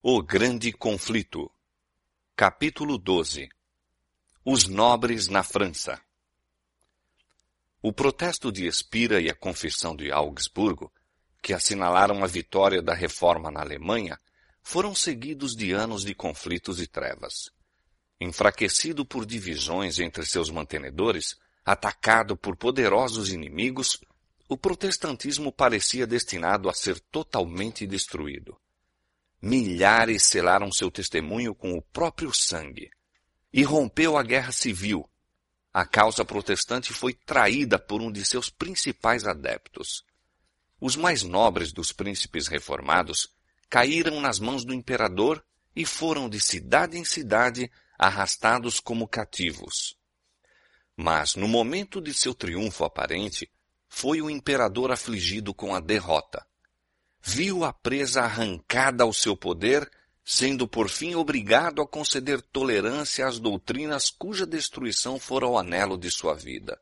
O Grande Conflito. Capítulo 12. Os nobres na França. O protesto de Espira e a confissão de Augsburgo, que assinalaram a vitória da reforma na Alemanha, foram seguidos de anos de conflitos e trevas. Enfraquecido por divisões entre seus mantenedores, atacado por poderosos inimigos, o protestantismo parecia destinado a ser totalmente destruído. Milhares selaram seu testemunho com o próprio sangue. E rompeu a guerra civil. A causa protestante foi traída por um de seus principais adeptos. Os mais nobres dos príncipes reformados caíram nas mãos do imperador e foram de cidade em cidade arrastados como cativos. Mas, no momento de seu triunfo aparente, foi o imperador afligido com a derrota. Viu a presa arrancada ao seu poder, sendo por fim obrigado a conceder tolerância às doutrinas cuja destruição fora o anelo de sua vida.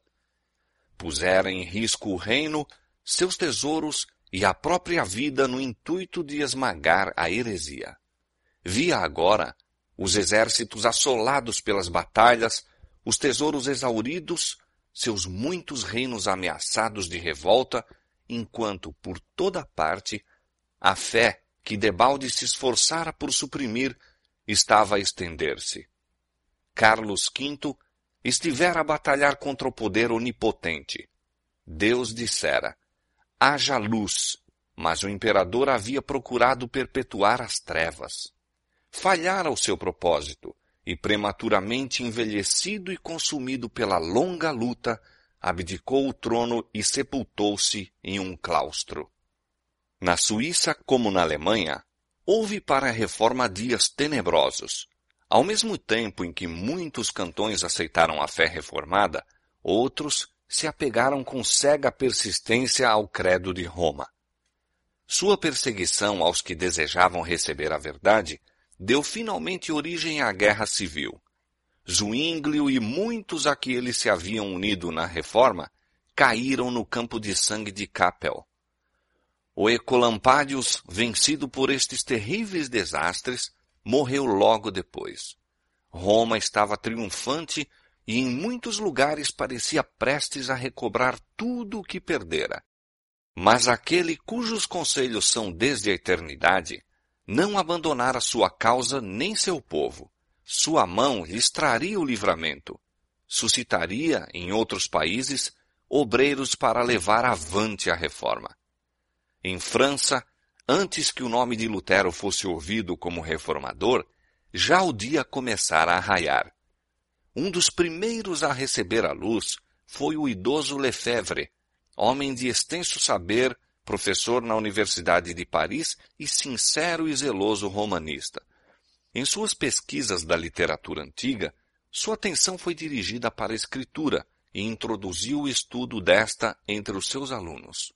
Pusera em risco o reino, seus tesouros e a própria vida no intuito de esmagar a heresia. Via agora os exércitos assolados pelas batalhas, os tesouros exauridos, seus muitos reinos ameaçados de revolta, enquanto, por toda parte, a fé que debalde se esforçara por suprimir estava a estender-se. Carlos V estivera a batalhar contra o poder onipotente. Deus dissera, haja luz, mas o imperador havia procurado perpetuar as trevas. Falhara o seu propósito, e prematuramente envelhecido e consumido pela longa luta, abdicou o trono e sepultou-se em um claustro. Na Suíça, como na Alemanha, houve para a reforma dias tenebrosos. Ao mesmo tempo em que muitos cantões aceitaram a fé reformada, outros se apegaram com cega persistência ao credo de Roma. Sua perseguição aos que desejavam receber a verdade deu finalmente origem à guerra civil. Zuínglio e muitos a que ele se haviam unido na reforma caíram no campo de sangue de Kappel. O Ecolampadius, vencido por estes terríveis desastres, morreu logo depois. Roma estava triunfante e em muitos lugares parecia prestes a recobrar tudo o que perdera. Mas aquele cujos conselhos são desde a eternidade, não abandonara sua causa nem seu povo. Sua mão lhes traria o livramento. Suscitaria, em outros países, obreiros para levar avante a reforma. Em França, antes que o nome de Lutero fosse ouvido como reformador, já o dia começara a raiar. Um dos primeiros a receber a luz foi o idoso Lefebvre, homem de extenso saber, professor na Universidade de Paris e sincero e zeloso romanista. Em suas pesquisas da literatura antiga, sua atenção foi dirigida para a escritura e introduziu o estudo desta entre os seus alunos.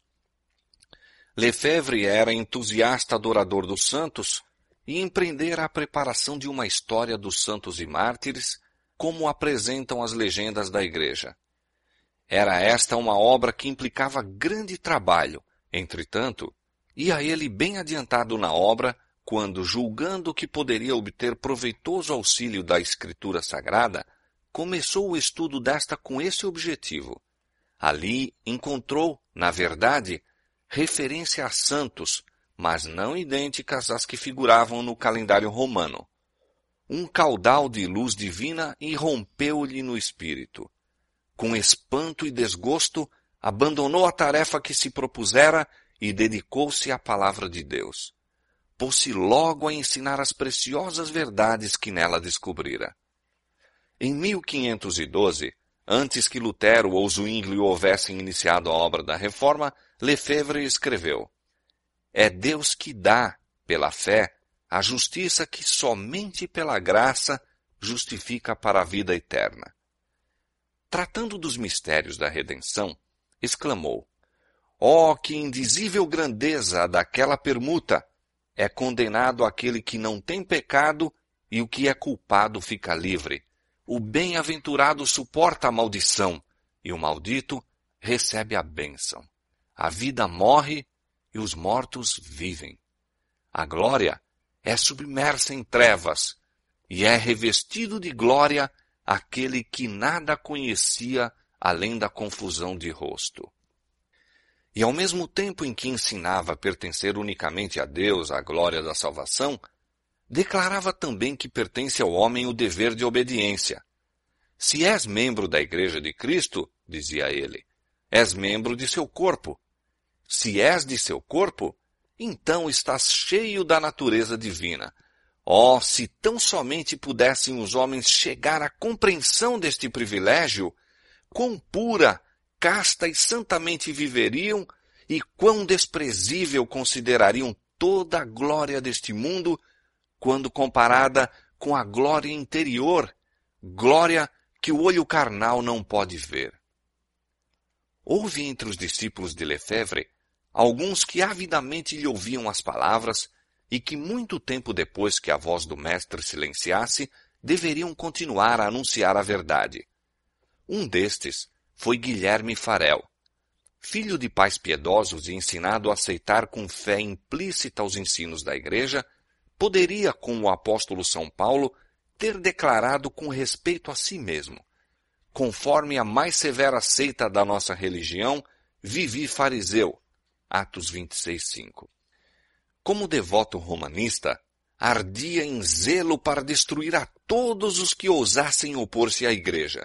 Lefebvre era entusiasta adorador dos santos e empreendera a preparação de uma história dos santos e mártires, como apresentam as legendas da Igreja. Era esta uma obra que implicava grande trabalho, entretanto, ia ele bem adiantado na obra, quando, julgando que poderia obter proveitoso auxílio da Escritura Sagrada, começou o estudo desta com esse objetivo. Ali encontrou, na verdade, referência a santos, mas não idênticas às que figuravam no calendário romano. Um caudal de luz divina irrompeu-lhe no espírito. Com espanto e desgosto, abandonou a tarefa que se propusera e dedicou-se à palavra de Deus. Pôs-se logo a ensinar as preciosas verdades que nela descobrira. Em 1512, antes que Lutero ou Zwinglio houvessem iniciado a obra da reforma, Lefebvre escreveu: é Deus que dá, pela fé, a justiça que somente pela graça justifica para a vida eterna. Tratando dos mistérios da redenção, exclamou: ó, que indizível grandeza daquela permuta! É condenado aquele que não tem pecado e o que é culpado fica livre. O bem-aventurado suporta a maldição e o maldito recebe a bênção. A vida morre e os mortos vivem. A glória é submersa em trevas, e é revestido de glória aquele que nada conhecia além da confusão de rosto. E ao mesmo tempo em que ensinava a pertencer unicamente a Deus a glória da salvação, declarava também que pertence ao homem o dever de obediência. Se és membro da Igreja de Cristo, dizia ele, és membro de seu corpo. Se és de seu corpo, então estás cheio da natureza divina. Oh, se tão somente pudessem os homens chegar à compreensão deste privilégio, quão pura, casta e santamente viveriam, e quão desprezível considerariam toda a glória deste mundo, quando comparada com a glória interior, glória que o olho carnal não pode ver. Houve entre os discípulos de Lefebvre alguns que avidamente lhe ouviam as palavras e que muito tempo depois que a voz do mestre silenciasse, deveriam continuar a anunciar a verdade. Um destes foi Guilherme Farel. Filho de pais piedosos e ensinado a aceitar com fé implícita os ensinos da Igreja, poderia, como o apóstolo São Paulo, ter declarado com respeito a si mesmo: conforme a mais severa seita da nossa religião, vivi fariseu. Atos 26:5. Como devoto romanista, ardia em zelo para destruir a todos os que ousassem opor-se à Igreja.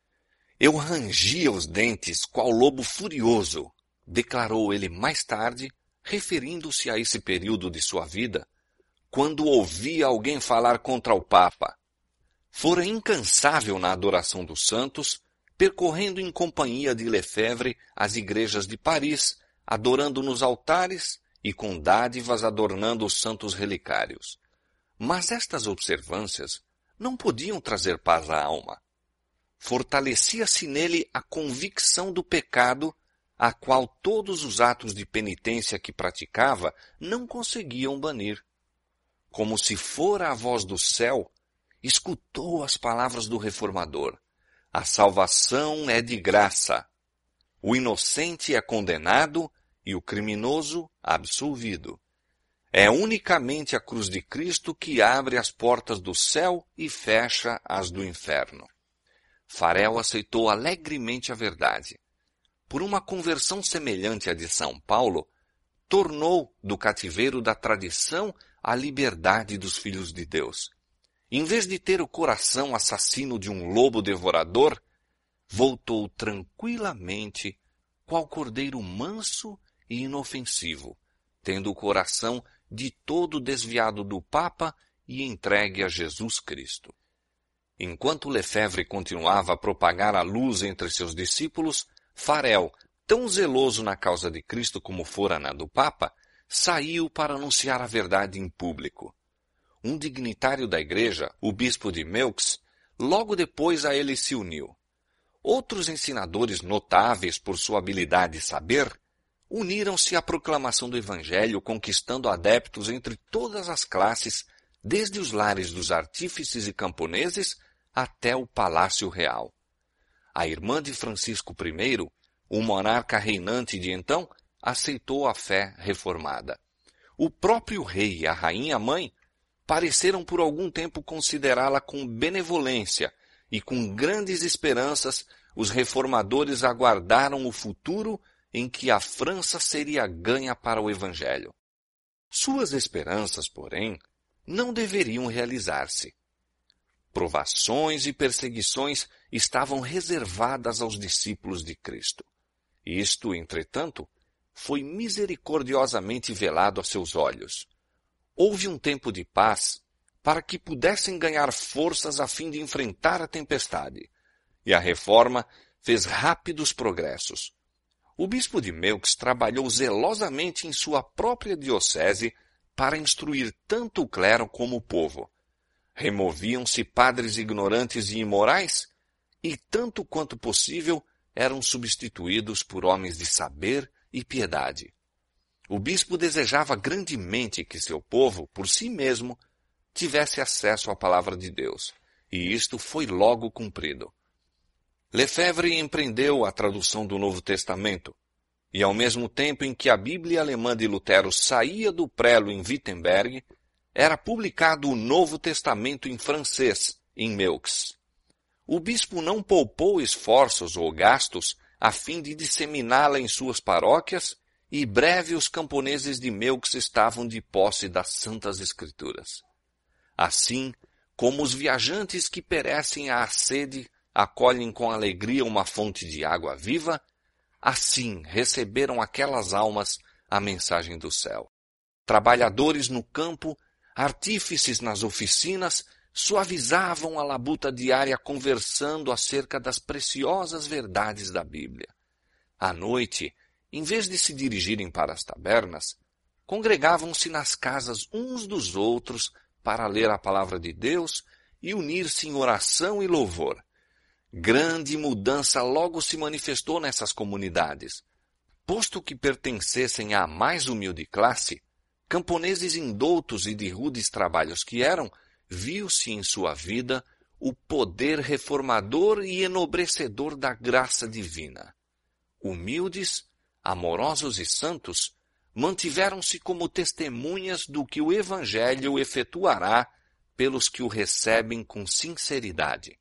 Eu rangia os dentes qual lobo furioso, declarou ele mais tarde, referindo-se a esse período de sua vida, quando ouvia alguém falar contra o Papa. Fora incansável na adoração dos santos, percorrendo em companhia de Lefebvre as igrejas de Paris, adorando nos altares e com dádivas adornando os santos relicários. Mas estas observâncias não podiam trazer paz à alma. Fortalecia-se nele a convicção do pecado, a qual todos os atos de penitência que praticava não conseguiam banir. Como se fora a voz do céu, escutou as palavras do reformador: a salvação é de graça. O inocente é condenado e o criminoso absolvido. É unicamente a cruz de Cristo que abre as portas do céu e fecha as do inferno. Farel aceitou alegremente a verdade. Por uma conversão semelhante à de São Paulo, tornou do cativeiro da tradição a liberdade dos filhos de Deus. Em vez de ter o coração assassino de um lobo devorador, voltou tranquilamente, qual cordeiro manso e inofensivo, tendo o coração de todo desviado do Papa e entregue a Jesus Cristo. Enquanto Lefebvre continuava a propagar a luz entre seus discípulos, Farel, tão zeloso na causa de Cristo como fora na do Papa, saiu para anunciar a verdade em público. Um dignitário da igreja, o bispo de Meaux, logo depois a ele se uniu. Outros ensinadores notáveis por sua habilidade e saber, uniram-se à proclamação do Evangelho, conquistando adeptos entre todas as classes, desde os lares dos artífices e camponeses até o Palácio Real. A irmã de Francisco I, o monarca reinante de então, aceitou a fé reformada. O próprio rei e a rainha-mãe pareceram por algum tempo considerá-la com benevolência, e com grandes esperanças os reformadores aguardaram o futuro em que a França seria ganha para o Evangelho. Suas esperanças, porém, não deveriam realizar-se. Provações e perseguições estavam reservadas aos discípulos de Cristo. Isto, entretanto, foi misericordiosamente velado a seus olhos. Houve um tempo de paz para que pudessem ganhar forças a fim de enfrentar a tempestade, e a reforma fez rápidos progressos. O bispo de Meaux trabalhou zelosamente em sua própria diocese para instruir tanto o clero como o povo. Removiam-se padres ignorantes e imorais, e tanto quanto possível eram substituídos por homens de saber e piedade. O bispo desejava grandemente que seu povo, por si mesmo, tivesse acesso à palavra de Deus, e isto foi logo cumprido. Lefebvre empreendeu a tradução do Novo Testamento, e ao mesmo tempo em que a Bíblia alemã de Lutero saía do prelo em Wittenberg, era publicado o Novo Testamento em francês, em Meaux. O bispo não poupou esforços ou gastos a fim de disseminá-la em suas paróquias, e breve os camponeses de Meaux estavam de posse das Santas Escrituras. Assim, como os viajantes que perecem à sede acolhem com alegria uma fonte de água viva, assim receberam aquelas almas a mensagem do céu. Trabalhadores no campo, artífices nas oficinas, suavizavam a labuta diária conversando acerca das preciosas verdades da Bíblia. À noite, em vez de se dirigirem para as tabernas, congregavam-se nas casas uns dos outros para ler a palavra de Deus e unir-se em oração e louvor. Grande mudança logo se manifestou nessas comunidades. Posto que pertencessem à mais humilde classe, camponeses indoutos e de rudes trabalhos que eram, viu-se em sua vida o poder reformador e enobrecedor da graça divina. Humildes, amorosos e santos, mantiveram-se como testemunhas do que o Evangelho efetuará pelos que o recebem com sinceridade.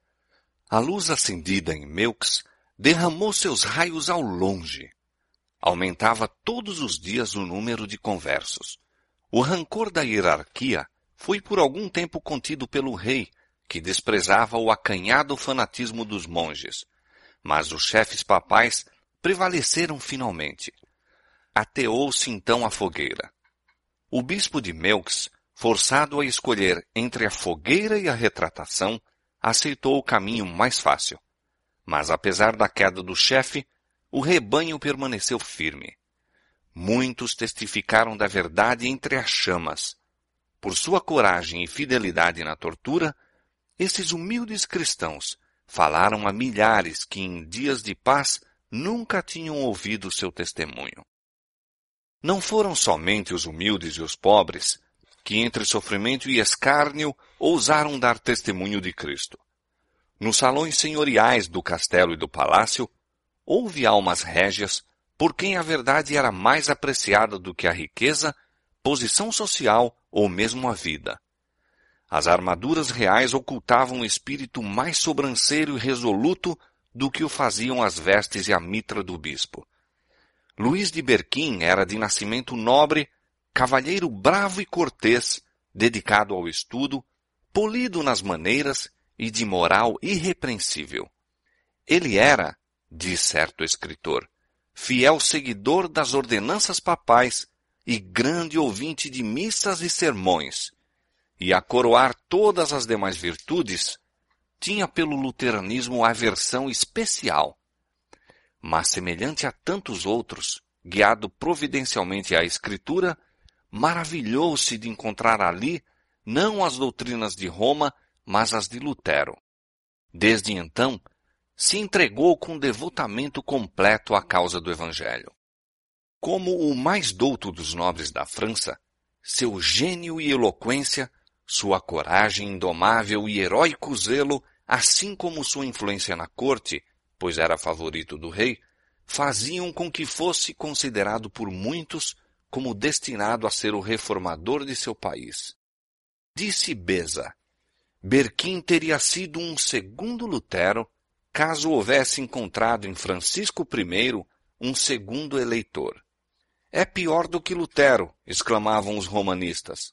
A luz acendida em Meaux derramou seus raios ao longe. Aumentava todos os dias o número de conversos. O rancor da hierarquia foi por algum tempo contido pelo rei, que desprezava o acanhado fanatismo dos monges. Mas os chefes papais prevaleceram finalmente. Ateou-se então a fogueira. O bispo de Meaux, forçado a escolher entre a fogueira e a retratação, aceitou o caminho mais fácil. Mas apesar da queda do chefe, o rebanho permaneceu firme. Muitos testificaram da verdade entre as chamas. Por sua coragem e fidelidade na tortura, esses humildes cristãos falaram a milhares que em dias de paz nunca tinham ouvido seu testemunho. Não foram somente os humildes e os pobres que, entre sofrimento e escárnio, ousaram dar testemunho de Cristo. Nos salões senhoriais do castelo e do palácio, houve almas régias por quem a verdade era mais apreciada do que a riqueza, posição social ou mesmo a vida. As armaduras reais ocultavam um espírito mais sobranceiro e resoluto do que o faziam as vestes e a mitra do bispo. Luís de Berquim era de nascimento nobre, cavalheiro bravo e cortês, dedicado ao estudo, polido nas maneiras e de moral irrepreensível. Ele era, diz certo escritor, fiel seguidor das ordenanças papais e grande ouvinte de missas e sermões, e a coroar todas as demais virtudes, tinha pelo luteranismo aversão especial. Mas, semelhante a tantos outros, guiado providencialmente à Escritura, maravilhou-se de encontrar ali não as doutrinas de Roma, mas as de Lutero. Desde então, se entregou com devotamento completo à causa do Evangelho. Como o mais douto dos nobres da França, seu gênio e eloquência, sua coragem indomável e heróico zelo, assim como sua influência na corte, pois era favorito do rei, faziam com que fosse considerado por muitos como destinado a ser o reformador de seu país. Disse Beza: Berquim teria sido um segundo Lutero, caso houvesse encontrado em Francisco I um segundo eleitor. É pior do que Lutero, exclamavam os romanistas.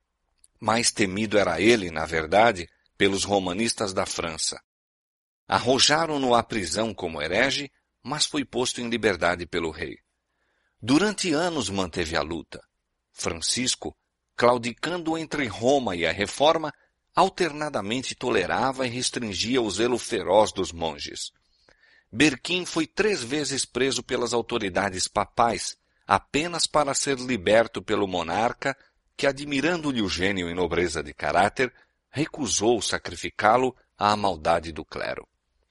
Mais temido era ele, na verdade, pelos romanistas da França. Arrojaram-no à prisão como herege, mas foi posto em liberdade pelo rei. Durante anos manteve a luta. Francisco, claudicando entre Roma e a Reforma, alternadamente tolerava e restringia o zelo feroz dos monges. Berquim foi 3 vezes preso pelas autoridades papais, apenas para ser liberto pelo monarca, que, admirando-lhe o gênio e nobreza de caráter, recusou sacrificá-lo à maldade do clero.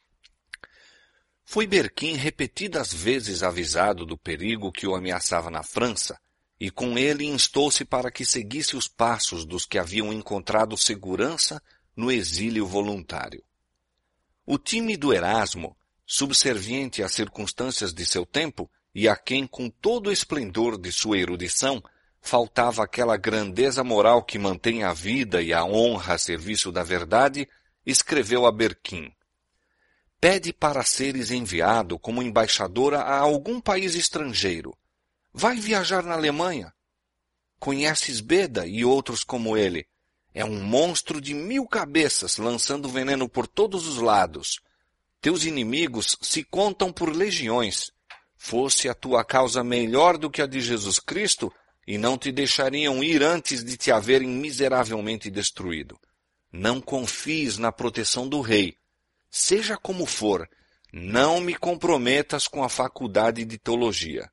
Foi Berquim repetidas vezes avisado do perigo que o ameaçava na França, e com ele instou-se para que seguisse os passos dos que haviam encontrado segurança no exílio voluntário. O tímido Erasmo, subserviente às circunstâncias de seu tempo, e a quem, com todo o esplendor de sua erudição, faltava aquela grandeza moral que mantém a vida e a honra a serviço da verdade, escreveu a Berquim: pede para seres enviado como embaixadora a algum país estrangeiro. Vai viajar na Alemanha. Conheces Beda e outros como ele. É um monstro de 1000 cabeças, lançando veneno por todos os lados. Teus inimigos se contam por legiões. Fosse a tua causa melhor do que a de Jesus Cristo, e não te deixariam ir antes de te haverem miseravelmente destruído. Não confies na proteção do rei. Seja como for, não me comprometas com a faculdade de teologia.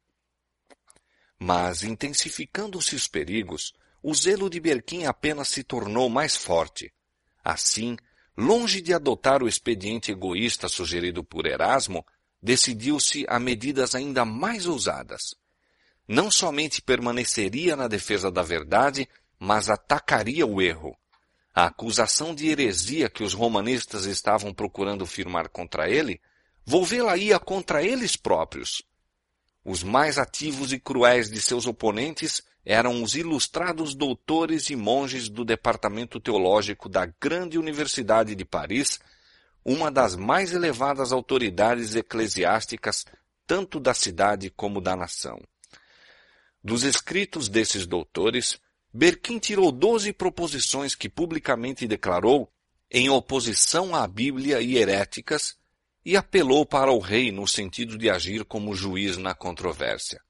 Mas, intensificando-se os perigos, o zelo de Berquim apenas se tornou mais forte. Assim, longe de adotar o expediente egoísta sugerido por Erasmo, decidiu-se a medidas ainda mais ousadas. Não somente permaneceria na defesa da verdade, mas atacaria o erro. A acusação de heresia que os romanistas estavam procurando firmar contra ele, volvê-la-ia contra eles próprios. Os mais ativos e cruéis de seus oponentes eram os ilustrados doutores e monges do departamento teológico da grande Universidade de Paris, uma das mais elevadas autoridades eclesiásticas tanto da cidade como da nação. Dos escritos desses doutores, Berquim tirou 12 proposições que publicamente declarou em oposição à Bíblia e heréticas e apelou para o rei no sentido de agir como juiz na controvérsia.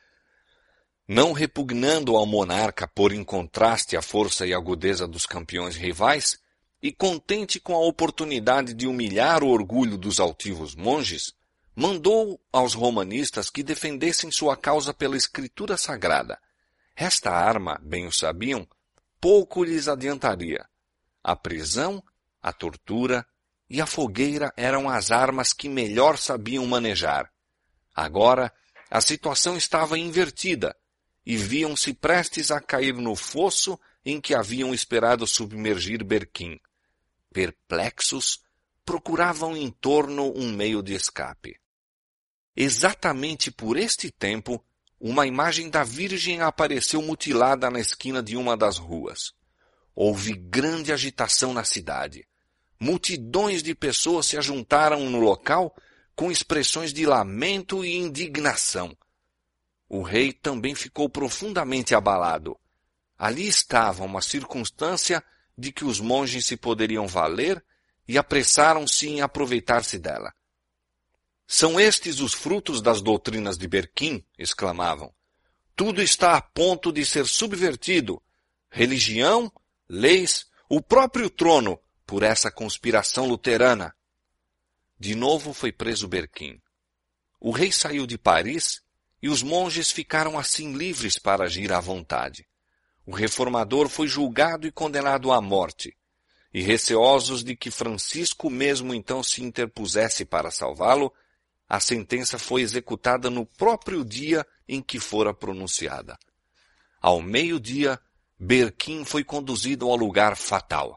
Não repugnando ao monarca por em contraste a força e agudeza dos campeões rivais, e contente com a oportunidade de humilhar o orgulho dos altivos monges, mandou aos romanistas que defendessem sua causa pela escritura sagrada. Esta arma, bem o sabiam, pouco lhes adiantaria. A prisão, a tortura e a fogueira eram as armas que melhor sabiam manejar. Agora, a situação estava invertida, e viam-se prestes a cair no fosso em que haviam esperado submergir Berquim. Perplexos, procuravam em torno um meio de escape. Exatamente por este tempo, uma imagem da Virgem apareceu mutilada na esquina de uma das ruas. Houve grande agitação na cidade. Multidões de pessoas se ajuntaram no local com expressões de lamento e indignação. O rei também ficou profundamente abalado. Ali estava uma circunstância de que os monges se poderiam valer e apressaram-se em aproveitar-se dela. São estes os frutos das doutrinas de Berquim, exclamavam. Tudo está a ponto de ser subvertido. Religião, leis, o próprio trono, por essa conspiração luterana. De novo foi preso Berquim. O rei saiu de Paris e os monges ficaram assim livres para agir à vontade. O reformador foi julgado e condenado à morte, e receosos de que Francisco mesmo então se interpusesse para salvá-lo, a sentença foi executada no próprio dia em que fora pronunciada. Ao meio-dia, Berquim foi conduzido ao lugar fatal.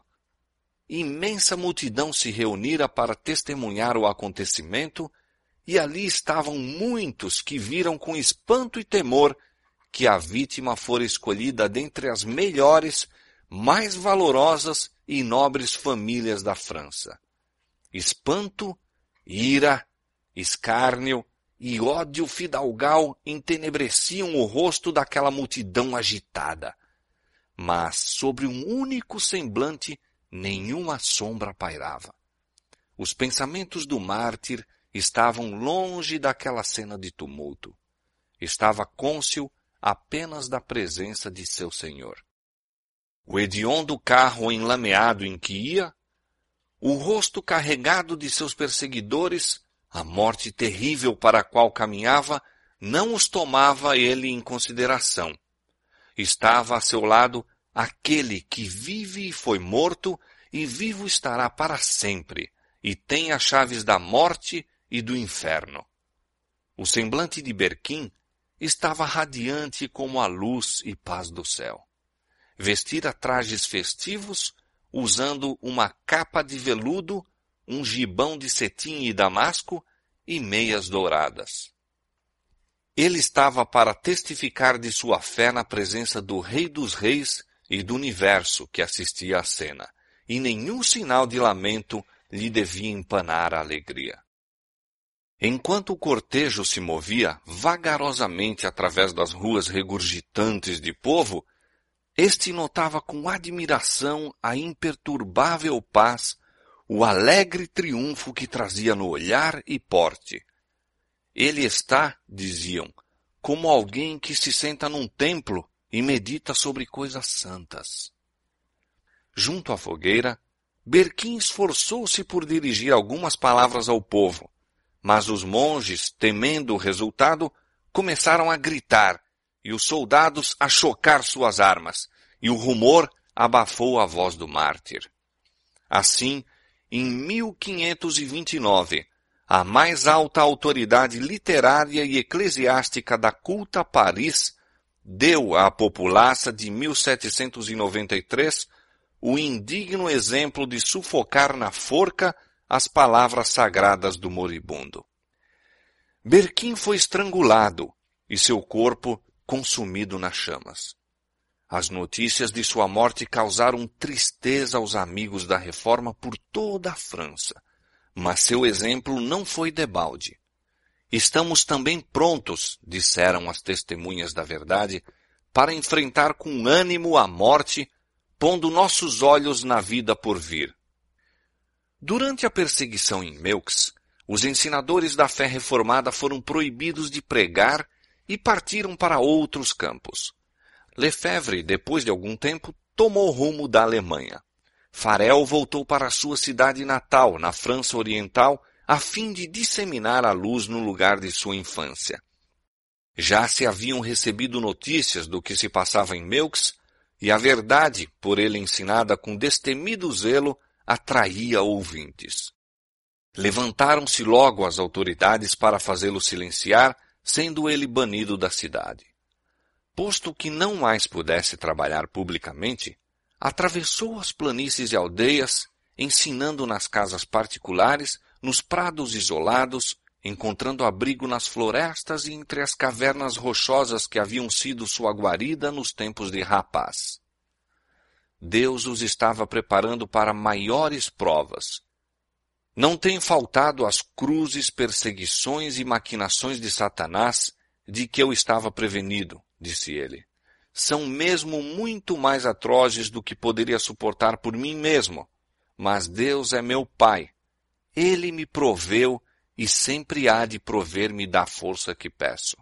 Imensa multidão se reunira para testemunhar o acontecimento, e ali estavam muitos que viram com espanto e temor que a vítima fora escolhida dentre as melhores, mais valorosas e nobres famílias da França. Espanto, ira, escárnio e ódio fidalgal entenebreciam o rosto daquela multidão agitada. Mas sobre um único semblante nenhuma sombra pairava. Os pensamentos do mártir estavam longe daquela cena de tumulto. Estava cônscio apenas da presença de seu senhor. O hediondo carro enlameado em que ia, o rosto carregado de seus perseguidores, a morte terrível para a qual caminhava, não os tomava ele em consideração. Estava a seu lado aquele que vive e foi morto, e vivo estará para sempre, e tem as chaves da morte e do inferno. O semblante de Berquim estava radiante como a luz e paz do céu. Vestira trajes festivos, usando uma capa de veludo, um gibão de cetim e damasco e meias douradas. Ele estava para testificar de sua fé na presença do Rei dos Reis e do universo que assistia à cena, e nenhum sinal de lamento lhe devia empanar a alegria. Enquanto o cortejo se movia vagarosamente através das ruas regurgitantes de povo, este notava com admiração a imperturbável paz, o alegre triunfo que trazia no olhar e porte. Ele está, diziam, como alguém que se senta num templo e medita sobre coisas santas. Junto à fogueira, Berquim esforçou-se por dirigir algumas palavras ao povo, mas os monges, temendo o resultado, começaram a gritar, e os soldados a chocar suas armas, e o rumor abafou a voz do mártir. Assim, em 1529, a mais alta autoridade literária e eclesiástica da culta Paris deu à populaça de 1793 o indigno exemplo de sufocar na forca as palavras sagradas do moribundo. Berquim foi estrangulado e seu corpo consumido nas chamas. As notícias de sua morte causaram tristeza aos amigos da Reforma por toda a França, mas seu exemplo não foi debalde. Estamos também prontos, disseram as testemunhas da verdade, para enfrentar com ânimo a morte, pondo nossos olhos na vida por vir. Durante a perseguição em Meaux, os ensinadores da fé reformada foram proibidos de pregar e partiram para outros campos. Lefebvre, depois de algum tempo, tomou rumo da Alemanha. Farel voltou para sua cidade natal, na França Oriental, a fim de disseminar a luz no lugar de sua infância. Já se haviam recebido notícias do que se passava em Meaux, e a verdade, por ele ensinada com destemido zelo, atraía ouvintes. Levantaram-se logo as autoridades para fazê-lo silenciar, sendo ele banido da cidade. Posto que não mais pudesse trabalhar publicamente, atravessou as planícies e aldeias, ensinando nas casas particulares, nos prados isolados, encontrando abrigo nas florestas e entre as cavernas rochosas que haviam sido sua guarida nos tempos de rapaz. Deus os estava preparando para maiores provas. Não tem faltado as cruzes, perseguições e maquinações de Satanás, de que eu estava prevenido, disse ele. São mesmo muito mais atrozes do que poderia suportar por mim mesmo. Mas Deus é meu Pai. Ele me proveu e sempre há de prover-me da força que peço.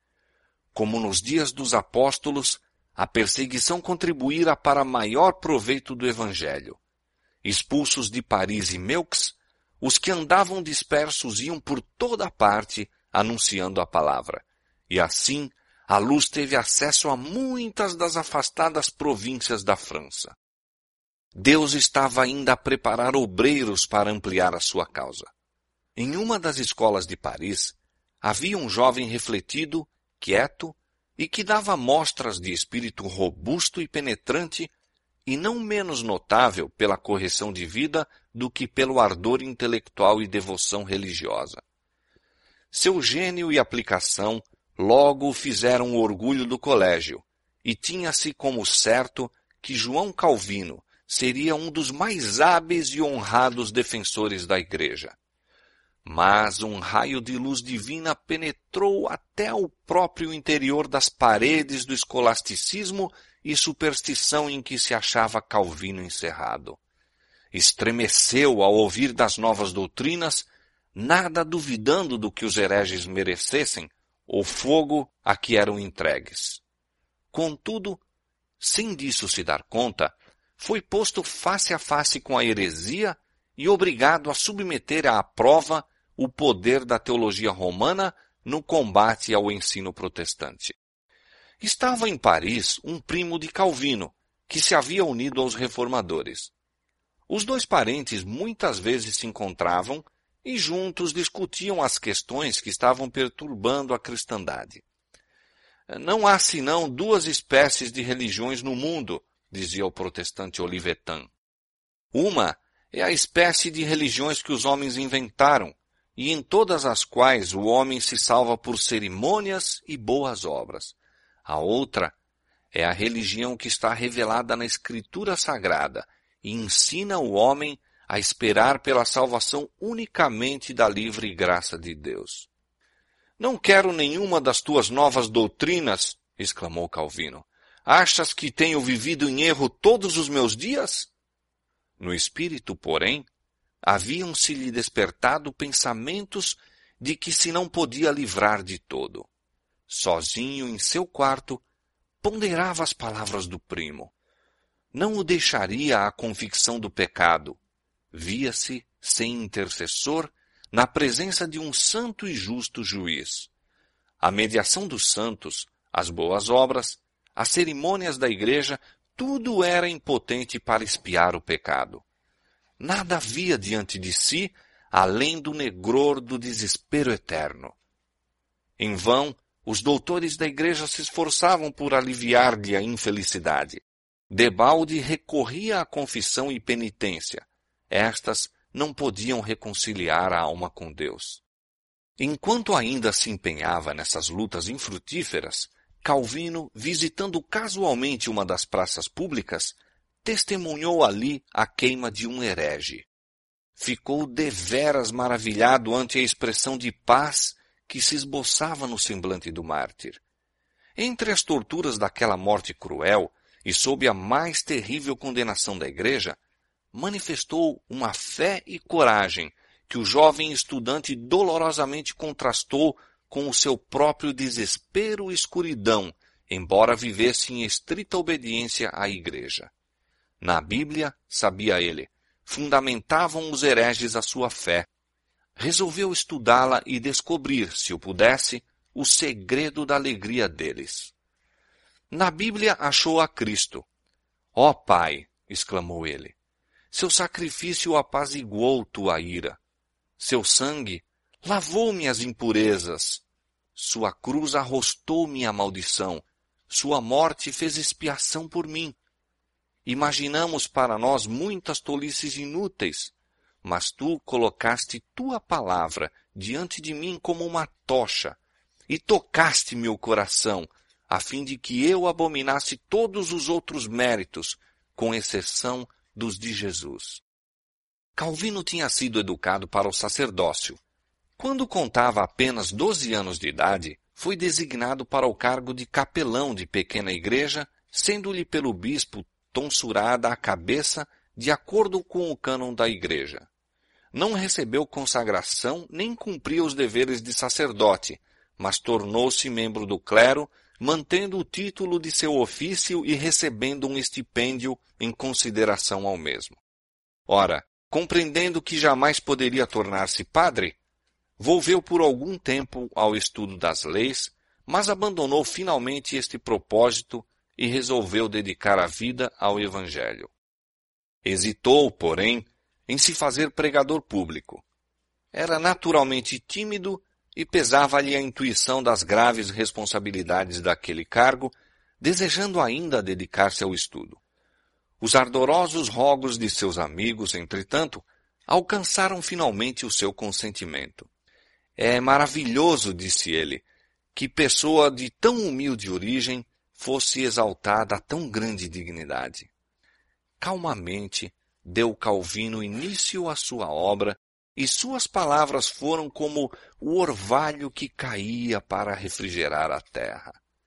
Como nos dias dos apóstolos, a perseguição contribuíra para maior proveito do Evangelho. Expulsos de Paris e Meaux, os que andavam dispersos iam por toda parte anunciando a palavra. E assim, a luz teve acesso a muitas das afastadas províncias da França. Deus estava ainda a preparar obreiros para ampliar a sua causa. Em uma das escolas de Paris, havia um jovem refletido, quieto, e que dava mostras de espírito robusto e penetrante, e não menos notável pela correção de vida do que pelo ardor intelectual e devoção religiosa. Seu gênio e aplicação logo o fizeram o orgulho do colégio, e tinha-se como certo que João Calvino seria um dos mais hábeis e honrados defensores da Igreja. Mas um raio de luz divina penetrou até o próprio interior das paredes do escolasticismo e superstição em que se achava Calvino encerrado. Estremeceu ao ouvir das novas doutrinas, nada duvidando do que os hereges merecessem, o fogo a que eram entregues. Contudo, sem disso se dar conta, foi posto face a face com a heresia e obrigado a submeter à prova o poder da teologia romana no combate ao ensino protestante. Estava em Paris um primo de Calvino, que se havia unido aos reformadores. Os dois parentes muitas vezes se encontravam e juntos discutiam as questões que estavam perturbando a cristandade. Não há senão duas espécies de religiões no mundo, dizia o protestante Olivetan. Uma é a espécie de religiões que os homens inventaram, e em todas as quais o homem se salva por cerimônias e boas obras. A outra é a religião que está revelada na Escritura Sagrada e ensina o homem a esperar pela salvação unicamente da livre graça de Deus. Não quero nenhuma das tuas novas doutrinas, exclamou Calvino. Achas que tenho vivido em erro todos os meus dias? No espírito, porém, haviam-se-lhe despertado pensamentos de que se não podia livrar de todo. Sozinho em seu quarto, ponderava as palavras do primo. Não o deixaria à convicção do pecado. Via-se, sem intercessor, na presença de um santo e justo juiz. A mediação dos santos, as boas obras, as cerimônias da igreja, tudo era impotente para expiar o pecado. Nada havia diante de si, além do negror do desespero eterno. Em vão, os doutores da igreja se esforçavam por aliviar-lhe a infelicidade. Debalde recorria à confissão e penitência. Estas não podiam reconciliar a alma com Deus. Enquanto ainda se empenhava nessas lutas infrutíferas, Calvino, visitando casualmente uma das praças públicas, testemunhou ali a queima de um herege. Ficou deveras maravilhado ante a expressão de paz que se esboçava no semblante do mártir. Entre as torturas daquela morte cruel e sob a mais terrível condenação da igreja, manifestou uma fé e coragem que o jovem estudante dolorosamente contrastou com o seu próprio desespero e escuridão, embora vivesse em estrita obediência à igreja. Na Bíblia, sabia ele, fundamentavam os hereges a sua fé. Resolveu estudá-la e descobrir, se o pudesse, o segredo da alegria deles. Na Bíblia achou a Cristo. Ó Pai, exclamou ele, seu sacrifício apaziguou tua ira. Seu sangue lavou minhas impurezas. Sua cruz arrostou minha maldição. Sua morte fez expiação por mim. Imaginamos para nós muitas tolices inúteis, mas tu colocaste tua palavra diante de mim como uma tocha e tocaste meu coração, a fim de que eu abominasse todos os outros méritos, com exceção dos de Jesus. Calvino tinha sido educado para o sacerdócio. Quando contava apenas 12 anos de idade, foi designado para o cargo de capelão de pequena igreja, sendo-lhe pelo bispo tonsurada a cabeça de acordo com o cânon da igreja. Não recebeu consagração nem cumpriu os deveres de sacerdote, mas tornou-se membro do clero, mantendo o título de seu ofício e recebendo um estipêndio em consideração ao mesmo. Ora, compreendendo que jamais poderia tornar-se padre, volveu por algum tempo ao estudo das leis, mas abandonou finalmente este propósito e resolveu dedicar a vida ao Evangelho. Hesitou, porém, em se fazer pregador público. Era naturalmente tímido e pesava-lhe a intuição das graves responsabilidades daquele cargo, desejando ainda dedicar-se ao estudo. Os ardorosos rogos de seus amigos, entretanto, alcançaram finalmente o seu consentimento. É maravilhoso, disse ele, que pessoa de tão humilde origem fosse exaltada a tão grande dignidade. Calmamente deu Calvino início à sua obra, e suas palavras foram como o orvalho que caía para refrigerar a terra.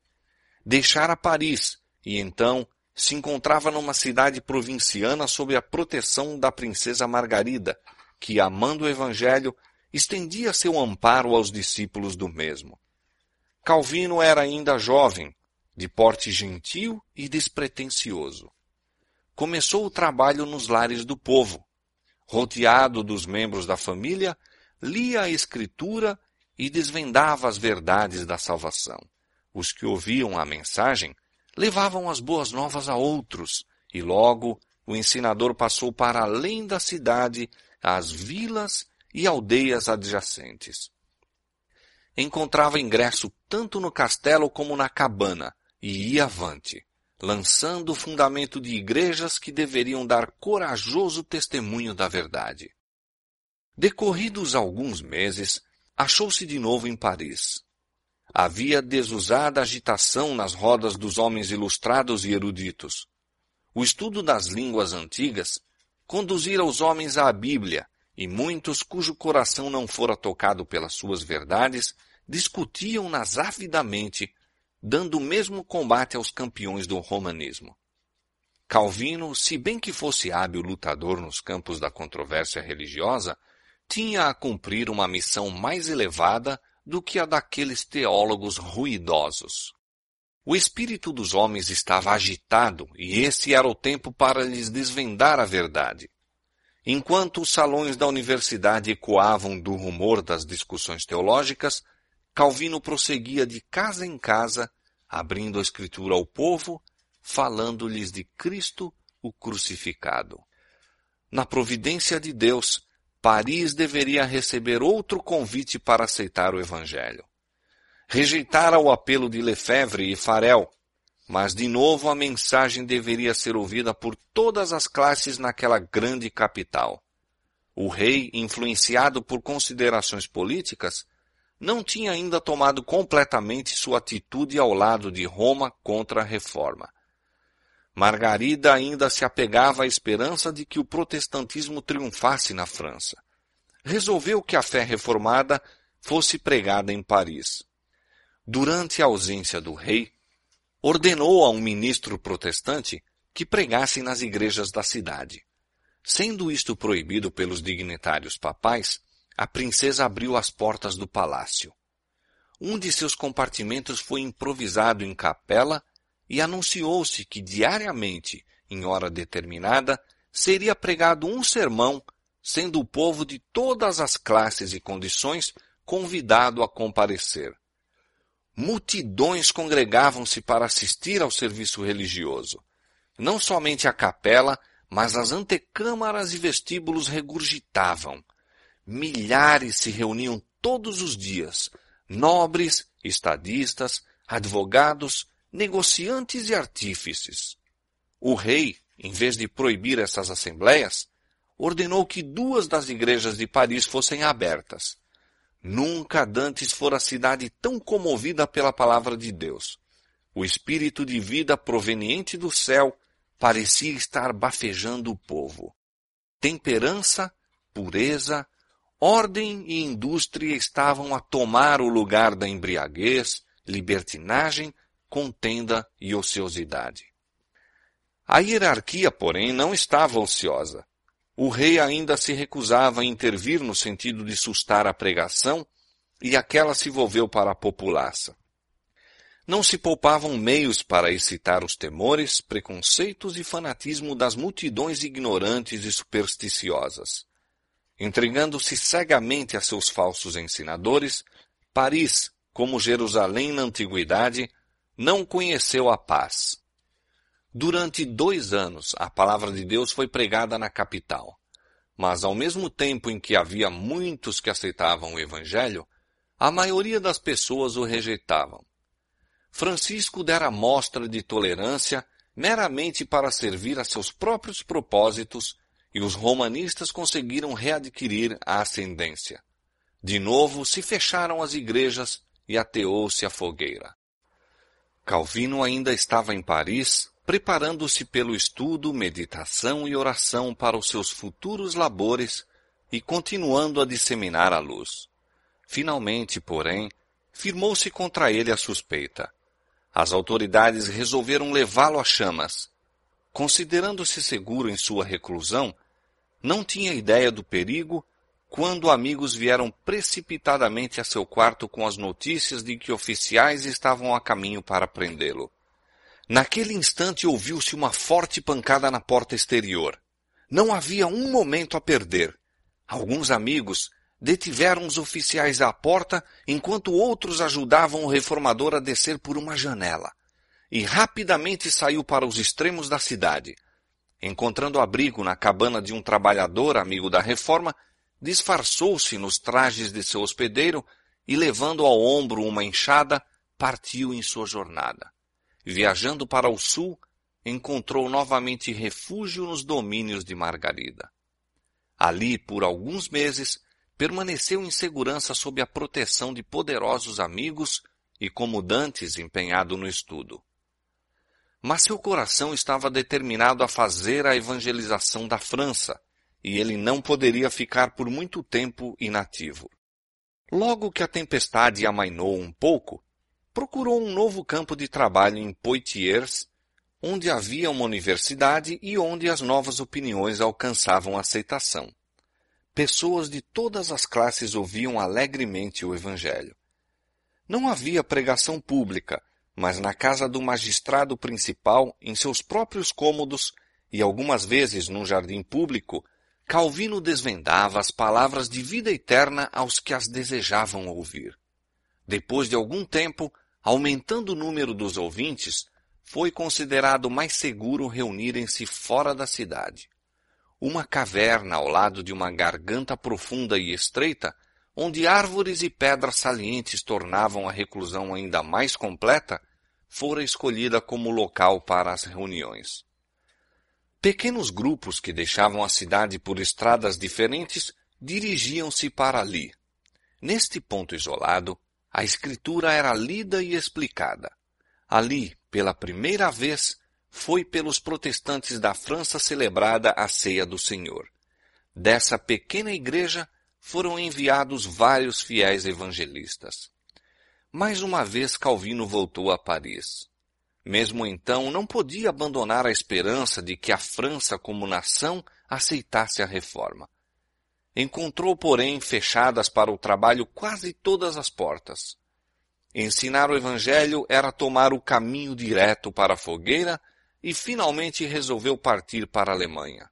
Deixara Paris, e então se encontrava numa cidade provinciana sob a proteção da princesa Margarida, que, amando o Evangelho, estendia seu amparo aos discípulos do mesmo. Calvino era ainda jovem, de porte gentil e despretensioso. Começou o trabalho nos lares do povo. Rodeado dos membros da família, lia a Escritura e desvendava as verdades da salvação. Os que ouviam a mensagem levavam as boas novas a outros, e logo o ensinador passou para além da cidade, às vilas e aldeias adjacentes. Encontrava ingresso tanto no castelo como na cabana, e ia avante, lançando o fundamento de igrejas que deveriam dar corajoso testemunho da verdade. Decorridos alguns meses, achou-se de novo em Paris. Havia desusada agitação nas rodas dos homens ilustrados e eruditos. O estudo das línguas antigas conduzira os homens à Bíblia, e muitos cujo coração não fora tocado pelas suas verdades discutiam-nas avidamente, dando o mesmo combate aos campeões do romanismo. Calvino, se bem que fosse hábil lutador nos campos da controvérsia religiosa, tinha a cumprir uma missão mais elevada do que a daqueles teólogos ruidosos. O espírito dos homens estava agitado e esse era o tempo para lhes desvendar a verdade. Enquanto os salões da universidade ecoavam do rumor das discussões teológicas, Calvino prosseguia de casa em casa, abrindo a Escritura ao povo, falando-lhes de Cristo, o crucificado. Na providência de Deus, Paris deveria receber outro convite para aceitar o Evangelho. Rejeitara o apelo de Lefebvre e Farel, mas de novo a mensagem deveria ser ouvida por todas as classes naquela grande capital. O rei, influenciado por considerações políticas, não tinha ainda tomado completamente sua atitude ao lado de Roma contra a reforma. Margarida ainda se apegava à esperança de que o protestantismo triunfasse na França. Resolveu que a fé reformada fosse pregada em Paris. Durante a ausência do rei, ordenou a um ministro protestante que pregasse nas igrejas da cidade. Sendo isto proibido pelos dignitários papais, a princesa abriu as portas do palácio. Um de seus compartimentos foi improvisado em capela e anunciou-se que diariamente, em hora determinada, seria pregado um sermão, sendo o povo de todas as classes e condições convidado a comparecer. Multidões congregavam-se para assistir ao serviço religioso. Não somente a capela, mas as antecâmaras e vestíbulos regurgitavam. Milhares se reuniam todos os dias, nobres, estadistas, advogados, negociantes e artífices. O rei, em vez de proibir essas assembleias, ordenou que 2 das igrejas de Paris fossem abertas. Nunca dantes fora a cidade tão comovida pela palavra de Deus. O espírito de vida proveniente do céu parecia estar bafejando o povo. Temperança, pureza, ordem e indústria estavam a tomar o lugar da embriaguez, libertinagem, contenda e ociosidade. A hierarquia, porém, não estava ociosa. O rei ainda se recusava a intervir no sentido de sustar a pregação, e aquela se volveu para a populaça. Não se poupavam meios para excitar os temores, preconceitos e fanatismo das multidões ignorantes e supersticiosas. Entregando-se cegamente a seus falsos ensinadores, Paris, como Jerusalém na antiguidade, não conheceu a paz. Durante 2 anos, a palavra de Deus foi pregada na capital. Mas ao mesmo tempo em que havia muitos que aceitavam o Evangelho, a maioria das pessoas o rejeitavam. Francisco dera mostra de tolerância meramente para servir a seus próprios propósitos e os romanistas conseguiram readquirir a ascendência. De novo se fecharam as igrejas e ateou-se a fogueira. Calvino ainda estava em Paris, preparando-se pelo estudo, meditação e oração para os seus futuros labores e continuando a disseminar a luz. Finalmente, porém, firmou-se contra ele a suspeita. As autoridades resolveram levá-lo às chamas. Considerando-se seguro em sua reclusão, não tinha ideia do perigo quando amigos vieram precipitadamente a seu quarto com as notícias de que oficiais estavam a caminho para prendê-lo. Naquele instante ouviu-se uma forte pancada na porta exterior. Não havia um momento a perder. Alguns amigos detiveram os oficiais à porta enquanto outros ajudavam o reformador a descer por uma janela. E rapidamente saiu para os extremos da cidade. Encontrando abrigo na cabana de um trabalhador amigo da reforma, disfarçou-se nos trajes de seu hospedeiro e, levando ao ombro uma enxada, partiu em sua jornada. Viajando para o sul, encontrou novamente refúgio nos domínios de Margarida. Ali, por alguns meses, permaneceu em segurança sob a proteção de poderosos amigos e como dantes empenhado no estudo. Mas seu coração estava determinado a fazer a evangelização da França, e ele não poderia ficar por muito tempo inativo. Logo que a tempestade amainou um pouco, procurou um novo campo de trabalho em Poitiers, onde havia uma universidade e onde as novas opiniões alcançavam aceitação. Pessoas de todas as classes ouviam alegremente o Evangelho. Não havia pregação pública, mas na casa do magistrado principal, em seus próprios cômodos e algumas vezes num jardim público, Calvino desvendava as palavras de vida eterna aos que as desejavam ouvir. Depois de algum tempo, aumentando o número dos ouvintes, foi considerado mais seguro reunirem-se fora da cidade. Uma caverna ao lado de uma garganta profunda e estreita, onde árvores e pedras salientes tornavam a reclusão ainda mais completa, fora escolhida como local para as reuniões. Pequenos grupos que deixavam a cidade por estradas diferentes dirigiam-se para ali. Neste ponto isolado, a Escritura era lida e explicada. Ali, pela primeira vez, foi pelos protestantes da França celebrada a Ceia do Senhor. Dessa pequena igreja foram enviados vários fiéis evangelistas. Mais uma vez Calvino voltou a Paris. Mesmo então, não podia abandonar a esperança de que a França como nação aceitasse a reforma. Encontrou, porém, fechadas para o trabalho quase todas as portas. Ensinar o Evangelho era tomar o caminho direto para a fogueira e finalmente resolveu partir para a Alemanha.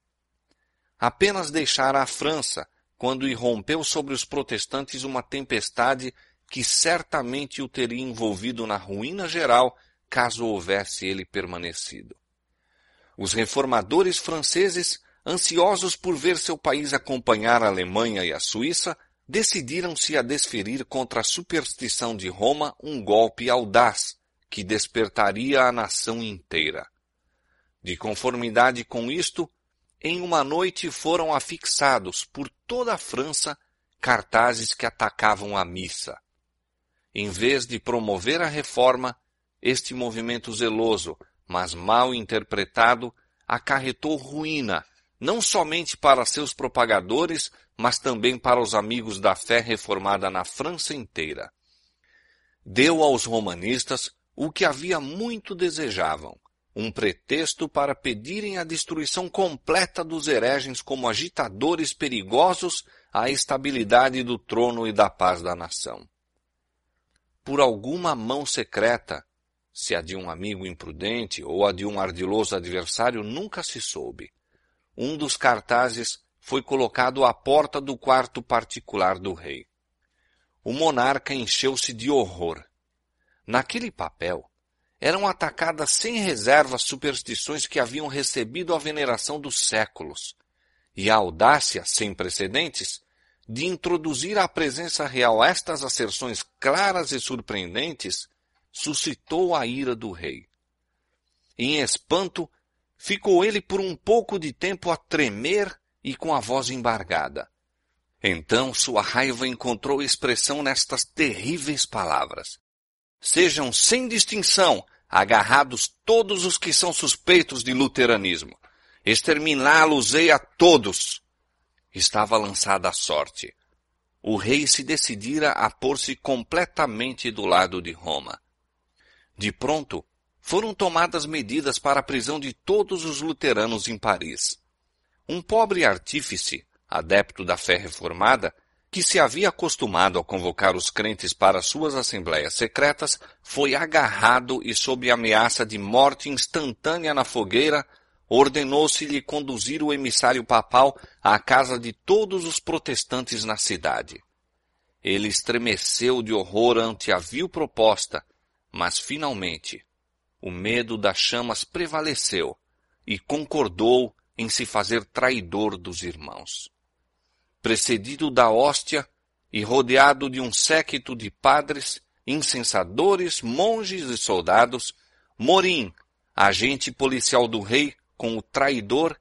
Apenas deixara a França quando irrompeu sobre os protestantes uma tempestade que certamente o teria envolvido na ruína geral caso houvesse ele permanecido. Os reformadores franceses, ansiosos por ver seu país acompanhar a Alemanha e a Suíça, decidiram-se a desferir contra a superstição de Roma um golpe audaz que despertaria a nação inteira. De conformidade com isto, em uma noite foram afixados por toda a França cartazes que atacavam a missa. Em vez de promover a reforma, este movimento zeloso, mas mal interpretado, acarretou ruína, não somente para seus propagadores, mas também para os amigos da fé reformada na França inteira. Deu aos romanistas o que havia muito desejavam, um pretexto para pedirem a destruição completa dos hereges como agitadores perigosos à estabilidade do trono e da paz da nação. Por alguma mão secreta, se a de um amigo imprudente ou a de um ardiloso adversário, nunca se soube, um dos cartazes foi colocado à porta do quarto particular do rei. O monarca encheu-se de horror. Naquele papel, eram atacadas sem reserva as superstições que haviam recebido a veneração dos séculos, e a audácia, sem precedentes, de introduzir à presença real estas asserções claras e surpreendentes, suscitou a ira do rei. Em espanto, ficou ele por um pouco de tempo a tremer e com a voz embargada. Então sua raiva encontrou expressão nestas terríveis palavras: sejam sem distinção agarrados todos os que são suspeitos de luteranismo. Exterminá-los-ei a todos. Estava lançada a sorte. O rei se decidira a pôr-se completamente do lado de Roma. De pronto, foram tomadas medidas para a prisão de todos os luteranos em Paris. Um pobre artífice, adepto da fé reformada, que se havia acostumado a convocar os crentes para suas assembleias secretas, foi agarrado e, sob ameaça de morte instantânea na fogueira, ordenou-se-lhe conduzir o emissário papal à casa de todos os protestantes na cidade. Ele estremeceu de horror ante a vil proposta, mas, finalmente, o medo das chamas prevaleceu e concordou em se fazer traidor dos irmãos. Precedido da hóstia e rodeado de um séquito de padres, incensadores, monges e soldados, Morim, agente policial do rei, com o traidor,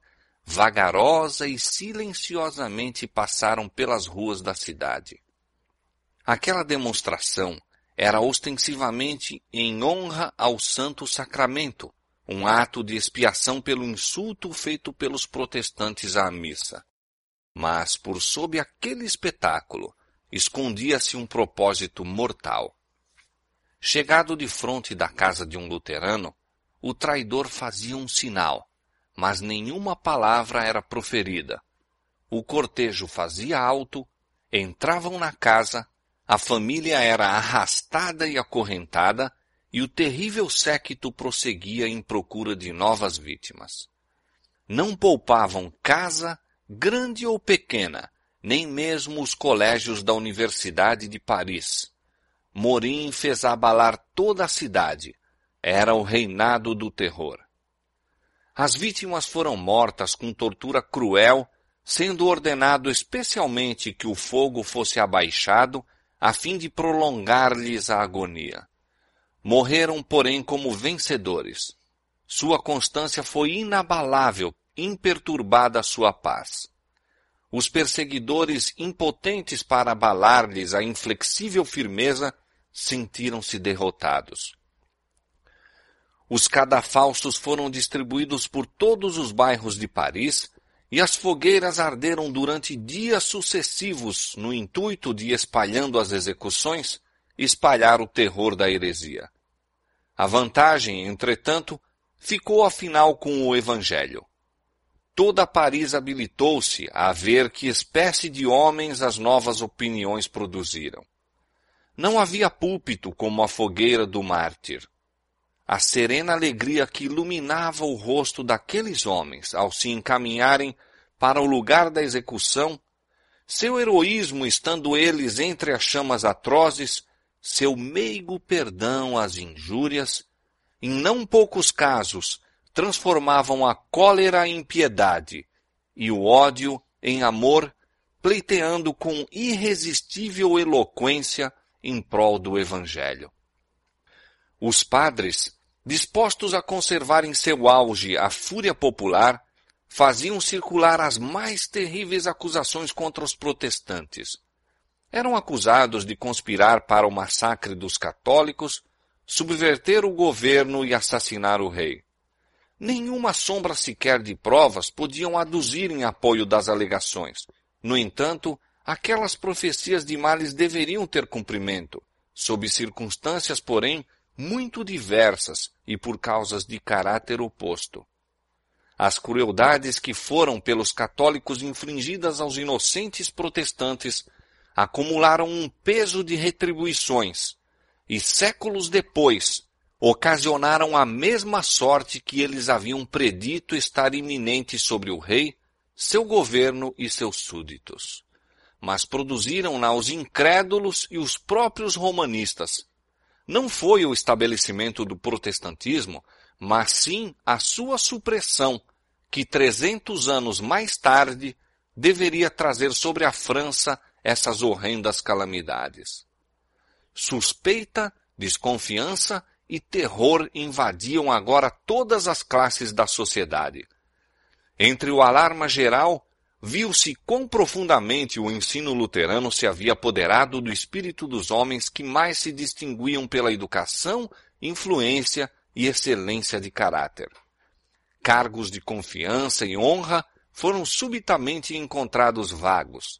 vagarosa e silenciosamente passaram pelas ruas da cidade. Aquela demonstração era ostensivamente em honra ao Santo Sacramento, um ato de expiação pelo insulto feito pelos protestantes à missa. Mas, por sob aquele espetáculo, escondia-se um propósito mortal. Chegado de fronte da casa de um luterano, o traidor fazia um sinal, mas nenhuma palavra era proferida. O cortejo fazia alto, entravam na casa, a família era arrastada e acorrentada, e o terrível séquito prosseguia em procura de novas vítimas. Não poupavam casa, grande ou pequena, nem mesmo os colégios da Universidade de Paris. Morim fez abalar toda a cidade. Era o reinado do terror. As vítimas foram mortas com tortura cruel, sendo ordenado especialmente que o fogo fosse abaixado a fim de prolongar-lhes a agonia. Morreram, porém, como vencedores. Sua constância foi inabalável, imperturbada a sua paz. Os perseguidores, impotentes para abalar-lhes a inflexível firmeza, sentiram-se derrotados. Os cadafalsos foram distribuídos por todos os bairros de Paris, e as fogueiras arderam durante dias sucessivos no intuito de, espalhando as execuções, espalhar o terror da heresia. A vantagem, entretanto, ficou afinal com o Evangelho. Toda Paris habilitou-se a ver que espécie de homens as novas opiniões produziram. Não havia púlpito como a fogueira do mártir. A serena alegria que iluminava o rosto daqueles homens ao se encaminharem para o lugar da execução, seu heroísmo estando eles entre as chamas atrozes, seu meigo perdão às injúrias, em não poucos casos transformavam a cólera em piedade e o ódio em amor, pleiteando com irresistível eloquência em prol do Evangelho. Os padres, dispostos a conservar em seu auge a fúria popular, faziam circular as mais terríveis acusações contra os protestantes. Eram acusados de conspirar para o massacre dos católicos, subverter o governo e assassinar o rei. Nenhuma sombra sequer de provas podiam aduzir em apoio das alegações. No entanto, aquelas profecias de males deveriam ter cumprimento, sob circunstâncias, porém, muito diversas e por causas de caráter oposto. As crueldades que foram pelos católicos infligidas aos inocentes protestantes acumularam um peso de retribuições e, séculos depois, ocasionaram a mesma sorte que eles haviam predito estar iminente sobre o rei, seu governo e seus súditos. Mas produziram-na os incrédulos e os próprios romanistas. Não foi o estabelecimento do protestantismo, mas sim a sua supressão, que 300 anos mais tarde deveria trazer sobre a França essas horrendas calamidades. Suspeita, desconfiança e terror invadiam agora todas as classes da sociedade. Entre o alarma geral, viu-se quão profundamente o ensino luterano se havia apoderado do espírito dos homens que mais se distinguiam pela educação, influência e excelência de caráter. Cargos de confiança e honra foram subitamente encontrados vagos.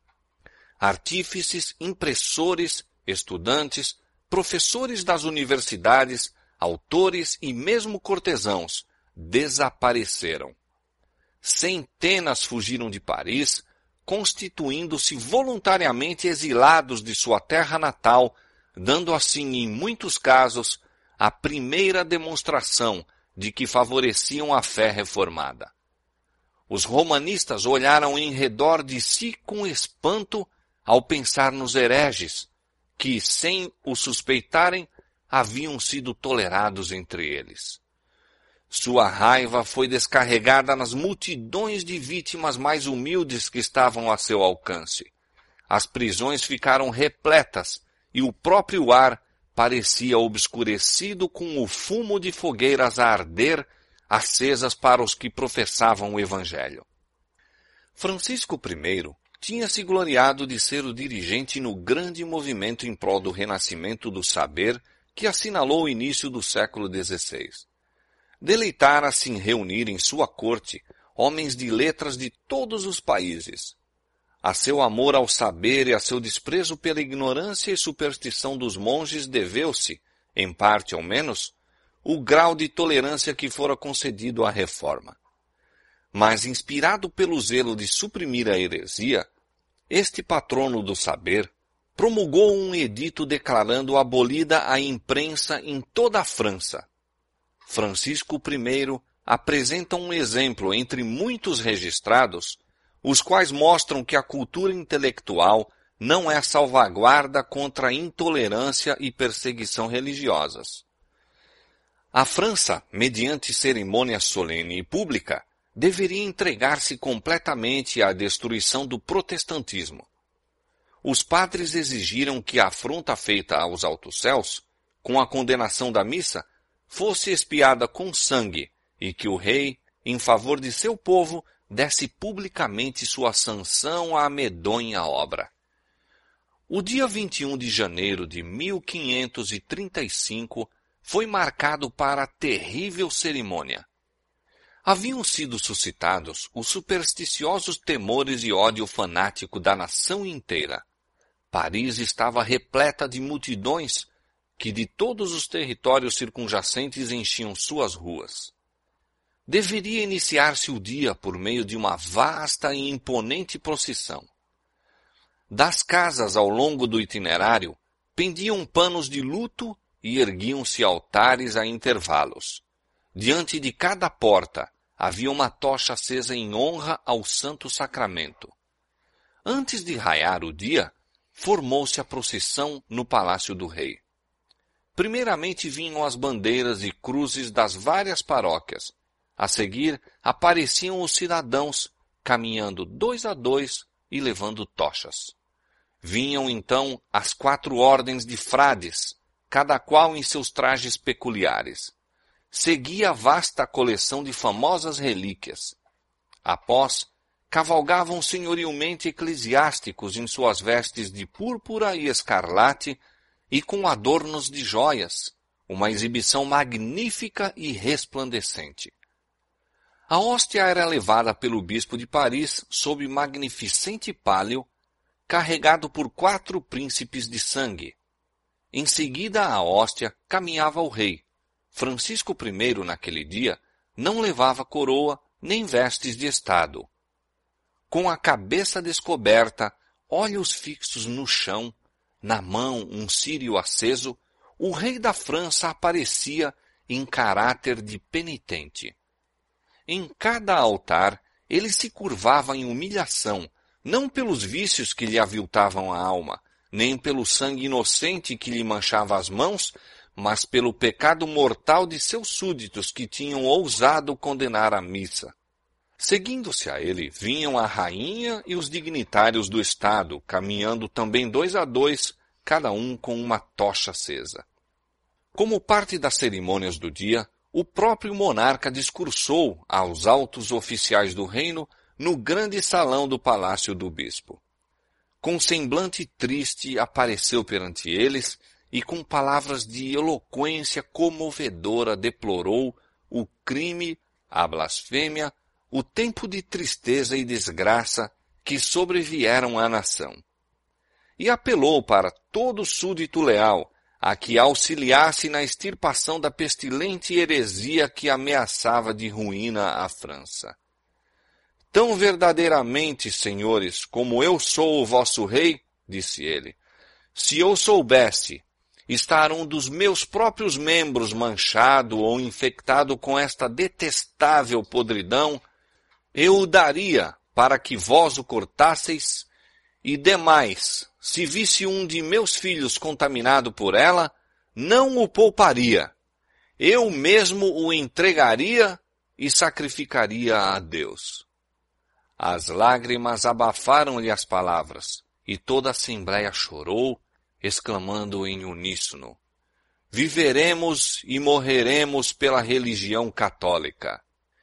Artífices, impressores, estudantes, professores das universidades, autores e mesmo cortesãos desapareceram. Centenas fugiram de Paris, constituindo-se voluntariamente exilados de sua terra natal, dando assim, em muitos casos, a primeira demonstração de que favoreciam a fé reformada. Os romanistas olharam em redor de si com espanto ao pensar nos hereges, que, sem o suspeitarem, haviam sido tolerados entre eles. Sua raiva foi descarregada nas multidões de vítimas mais humildes que estavam a seu alcance. As prisões ficaram repletas e o próprio ar parecia obscurecido com o fumo de fogueiras a arder acesas para os que professavam o Evangelho. Francisco I tinha se gloriado de ser o dirigente no grande movimento em prol do renascimento do saber que assinalou o início do século XVI. Deleitara-se em reunir em sua corte homens de letras de todos os países. A seu amor ao saber e a seu desprezo pela ignorância e superstição dos monges deveu-se, em parte ao menos, o grau de tolerância que fora concedido à reforma. Mas, inspirado pelo zelo de suprimir a heresia, este patrono do saber promulgou um edito declarando abolida a imprensa em toda a França. Francisco I apresenta um exemplo entre muitos registrados, os quais mostram que a cultura intelectual não é salvaguarda contra a intolerância e perseguição religiosas. A França, mediante cerimônia solene e pública, deveria entregar-se completamente à destruição do protestantismo. Os padres exigiram que a afronta feita aos altos céus, com a condenação da missa, fosse expiada com sangue e que o rei, em favor de seu povo, desse publicamente sua sanção à medonha obra. O dia 21 de janeiro de 1535 foi marcado para a terrível cerimônia. Haviam sido suscitados os supersticiosos temores e ódio fanático da nação inteira. Paris estava repleta de multidões que de todos os territórios circunjacentes enchiam suas ruas. Deveria iniciar-se o dia por meio de uma vasta e imponente procissão. Das casas ao longo do itinerário pendiam panos de luto e erguiam-se altares a intervalos. Diante de cada porta havia uma tocha acesa em honra ao Santo Sacramento. Antes de raiar o dia, formou-se a procissão no Palácio do Rei. Primeiramente vinham as bandeiras e cruzes das várias paróquias. A seguir, apareciam os cidadãos, caminhando 2 a 2 e levando tochas. Vinham, então, as 4 ordens de frades, cada qual em seus trajes peculiares. Seguia a vasta coleção de famosas relíquias. Após, cavalgavam senhorilmente eclesiásticos em suas vestes de púrpura e escarlate e com adornos de joias, uma exibição magnífica e resplandecente. A hóstia era levada pelo bispo de Paris sob magnificente pálio, carregado por 4 príncipes de sangue. Em seguida à hóstia caminhava o rei. Francisco I, naquele dia, não levava coroa nem vestes de estado. Com a cabeça descoberta, olhos fixos no chão, na mão um círio aceso, o rei da França aparecia em caráter de penitente. Em cada altar, ele se curvava em humilhação, não pelos vícios que lhe aviltavam a alma, nem pelo sangue inocente que lhe manchava as mãos, mas pelo pecado mortal de seus súditos que tinham ousado condenar a missa. Seguindo-se a ele, vinham a rainha e os dignitários do Estado, caminhando também 2 a 2, cada um com uma tocha acesa. Como parte das cerimônias do dia, o próprio monarca discursou aos altos oficiais do reino no grande salão do palácio do bispo. Com semblante triste apareceu perante eles e com palavras de eloquência comovedora deplorou o crime, a blasfêmia, o tempo de tristeza e desgraça que sobrevieram à nação. E apelou para todo súdito leal a que auxiliasse na extirpação da pestilente heresia que ameaçava de ruína a França. Tão verdadeiramente, senhores, como eu sou o vosso rei, disse ele, se eu soubesse estar um dos meus próprios membros manchado ou infectado com esta detestável podridão, eu o daria para que vós o cortasseis, e demais, se visse um de meus filhos contaminado por ela, não o pouparia. Eu mesmo o entregaria e sacrificaria a Deus. As lágrimas abafaram-lhe as palavras, e toda a assembleia chorou, exclamando em uníssono, Viveremos e morreremos pela religião católica.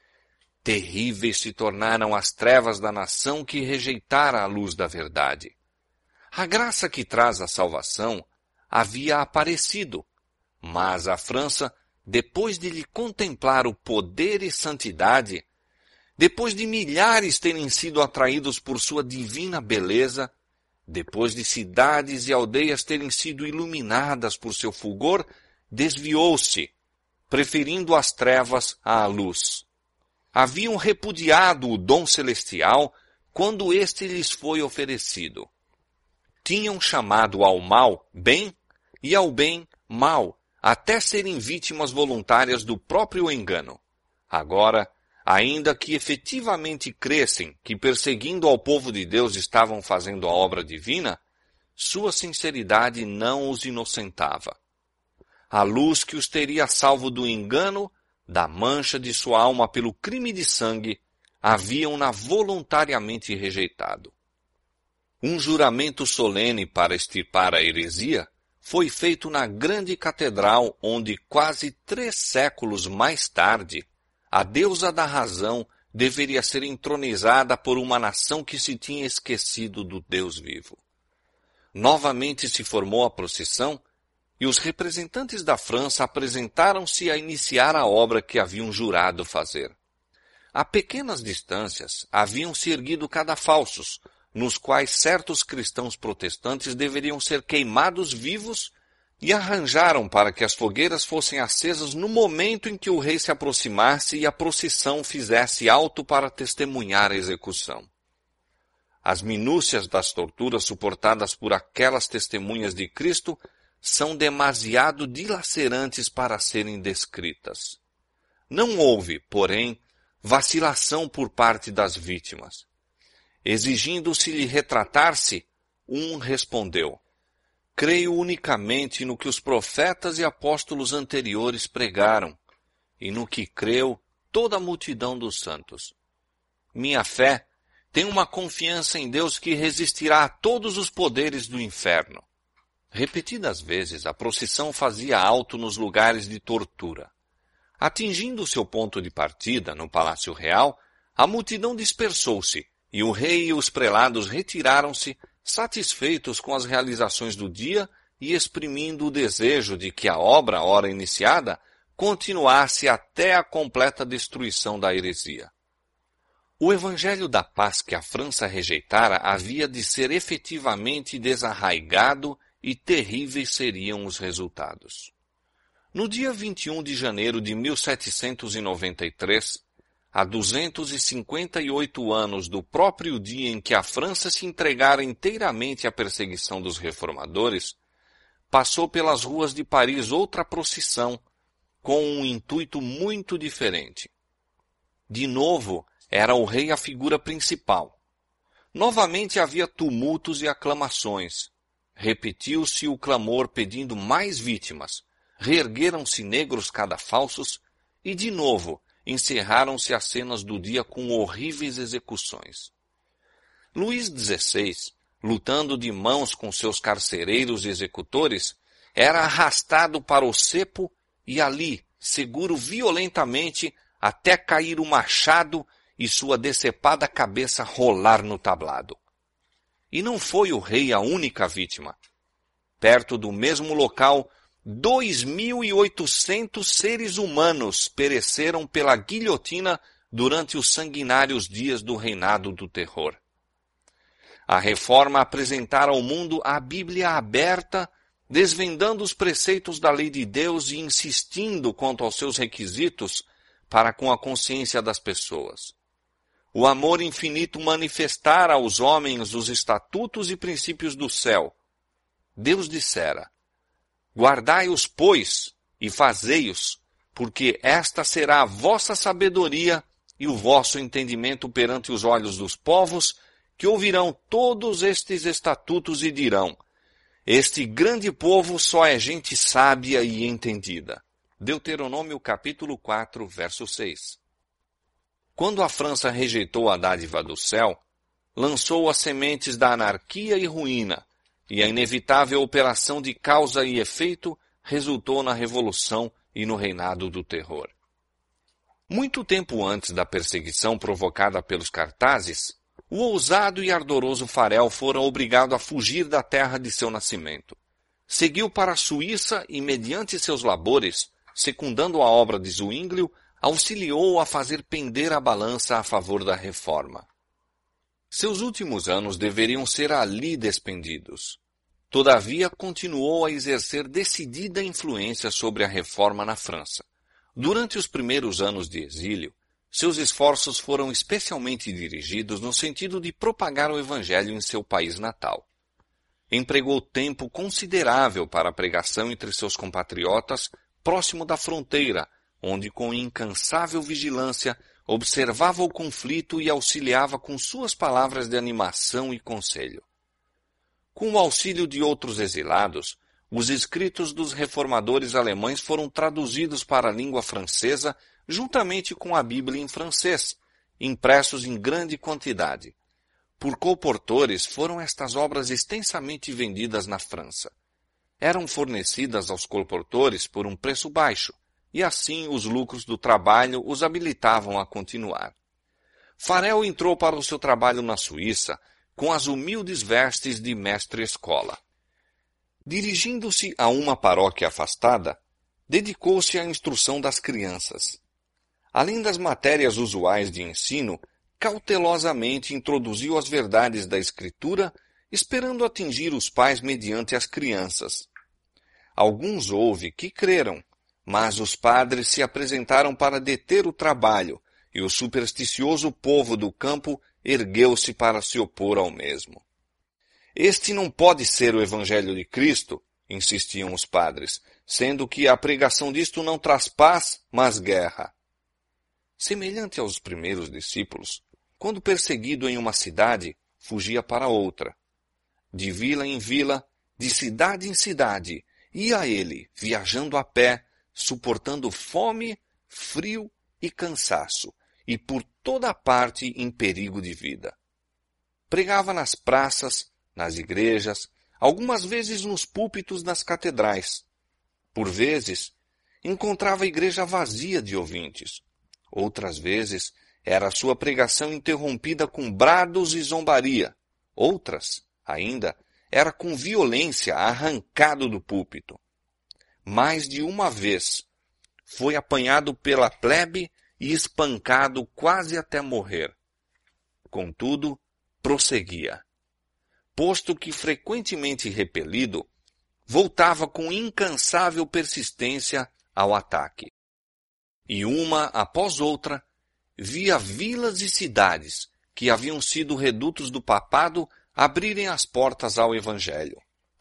Terríveis se tornaram as trevas da nação que rejeitara a luz da verdade. A graça que traz a salvação havia aparecido, mas a França, depois de lhe contemplar o poder e santidade, depois de milhares terem sido atraídos por sua divina beleza, depois de cidades e aldeias terem sido iluminadas por seu fulgor, desviou-se, preferindo as trevas à luz. Haviam repudiado o dom celestial quando este lhes foi oferecido. Tinham chamado ao mal bem e ao bem mal, até serem vítimas voluntárias do próprio engano. Agora, ainda que efetivamente crescem que perseguindo ao povo de Deus estavam fazendo a obra divina, sua sinceridade não os inocentava. A luz que os teria salvo do engano, da mancha de sua alma pelo crime de sangue, haviam-na voluntariamente rejeitado. Um juramento solene para extirpar a heresia foi feito na grande catedral onde, quase 3 séculos mais tarde, a deusa da razão deveria ser entronizada por uma nação que se tinha esquecido do Deus vivo. Novamente se formou a procissão e os representantes da França apresentaram-se a iniciar a obra que haviam jurado fazer. A pequenas distâncias haviam-se erguido cadafalsos, nos quais certos cristãos protestantes deveriam ser queimados vivos, e arranjaram para que as fogueiras fossem acesas no momento em que o rei se aproximasse e a procissão fizesse alto para testemunhar a execução. As minúcias das torturas suportadas por aquelas testemunhas de Cristo são demasiado dilacerantes para serem descritas. Não houve, porém, vacilação por parte das vítimas. Exigindo-se-lhe retratar-se, um respondeu: creio unicamente no que os profetas e apóstolos anteriores pregaram, e no que creu toda a multidão dos santos. Minha fé tem uma confiança em Deus que resistirá a todos os poderes do inferno. Repetidas vezes, a procissão fazia alto nos lugares de tortura. Atingindo seu ponto de partida, no Palácio Real, a multidão dispersou-se, e o rei e os prelados retiraram-se, satisfeitos com as realizações do dia e exprimindo o desejo de que a obra, ora iniciada, continuasse até a completa destruição da heresia. O evangelho da paz que a França rejeitara havia de ser efetivamente desarraigado e terríveis seriam os resultados. No dia 21 de janeiro de 1793, a 258 anos do próprio dia em que a França se entregara inteiramente à perseguição dos reformadores, passou pelas ruas de Paris outra procissão, com um intuito muito diferente. De novo, era o rei a figura principal. Novamente havia tumultos e aclamações. Repetiu-se o clamor pedindo mais vítimas, reergueram-se negros cadafalsos e, de novo, encerraram-se as cenas do dia com horríveis execuções. Luís XVI, lutando de mãos com seus carcereiros e executores, era arrastado para o cepo e ali, seguro violentamente, até cair o machado e sua decepada cabeça rolar no tablado. E não foi o rei a única vítima. Perto do mesmo local, 2.800 seres humanos pereceram pela guilhotina durante os sanguinários dias do reinado do terror. A reforma apresentara ao mundo a Bíblia aberta, desvendando os preceitos da lei de Deus e insistindo quanto aos seus requisitos para com a consciência das pessoas. O amor infinito manifestara aos homens os estatutos e princípios do céu. Deus dissera: guardai-os, pois, e fazei-os, porque esta será a vossa sabedoria e o vosso entendimento perante os olhos dos povos, que ouvirão todos estes estatutos e dirão: este grande povo só é gente sábia e entendida. Deuteronômio capítulo 4, verso 6. Quando a França rejeitou a dádiva do céu, lançou as sementes da anarquia e ruína, e a inevitável operação de causa e efeito resultou na Revolução e no reinado do terror. Muito tempo antes da perseguição provocada pelos cartazes, o ousado e ardoroso Farel fora obrigado a fugir da terra de seu nascimento. Seguiu para a Suíça e, mediante seus labores, secundando a obra de Zwinglio, auxiliou a fazer pender a balança a favor da reforma. Seus últimos anos deveriam ser ali despendidos. Todavia, continuou a exercer decidida influência sobre a reforma na França. Durante os primeiros anos de exílio, seus esforços foram especialmente dirigidos no sentido de propagar o Evangelho em seu país natal. Empregou tempo considerável para a pregação entre seus compatriotas próximo da fronteira, onde com incansável vigilância observava o conflito e auxiliava com suas palavras de animação e conselho. Com o auxílio de outros exilados, os escritos dos reformadores alemães foram traduzidos para a língua francesa juntamente com a Bíblia em francês, impressos em grande quantidade. Por colportores foram estas obras extensamente vendidas na França. Eram fornecidas aos colportores por um preço baixo, e assim os lucros do trabalho os habilitavam a continuar. Farel entrou para o seu trabalho na Suíça com as humildes vestes de mestre-escola. Dirigindo-se a uma paróquia afastada, dedicou-se à instrução das crianças. Além das matérias usuais de ensino, cautelosamente introduziu as verdades da Escritura, esperando atingir os pais mediante as crianças. Alguns houve que creram, mas os padres se apresentaram para deter o trabalho, e o supersticioso povo do campo ergueu-se para se opor ao mesmo. Este não pode ser o Evangelho de Cristo, insistiam os padres, sendo que a pregação disto não traz paz, mas guerra. Semelhante aos primeiros discípulos, quando perseguido em uma cidade, fugia para outra. De vila em vila, de cidade em cidade, ia ele, viajando a pé, suportando fome, frio e cansaço, e por toda parte em perigo de vida. Pregava nas praças, nas igrejas, algumas vezes nos púlpitos das catedrais. Por vezes, encontrava a igreja vazia de ouvintes. Outras vezes, era a sua pregação interrompida com brados e zombaria. Outras, ainda, era com violência arrancado do púlpito. Mais de uma vez, foi apanhado pela plebe e espancado quase até morrer. Contudo, prosseguia. Posto que frequentemente repelido, voltava com incansável persistência ao ataque. E uma após outra, via vilas e cidades que haviam sido redutos do papado abrirem as portas ao Evangelho.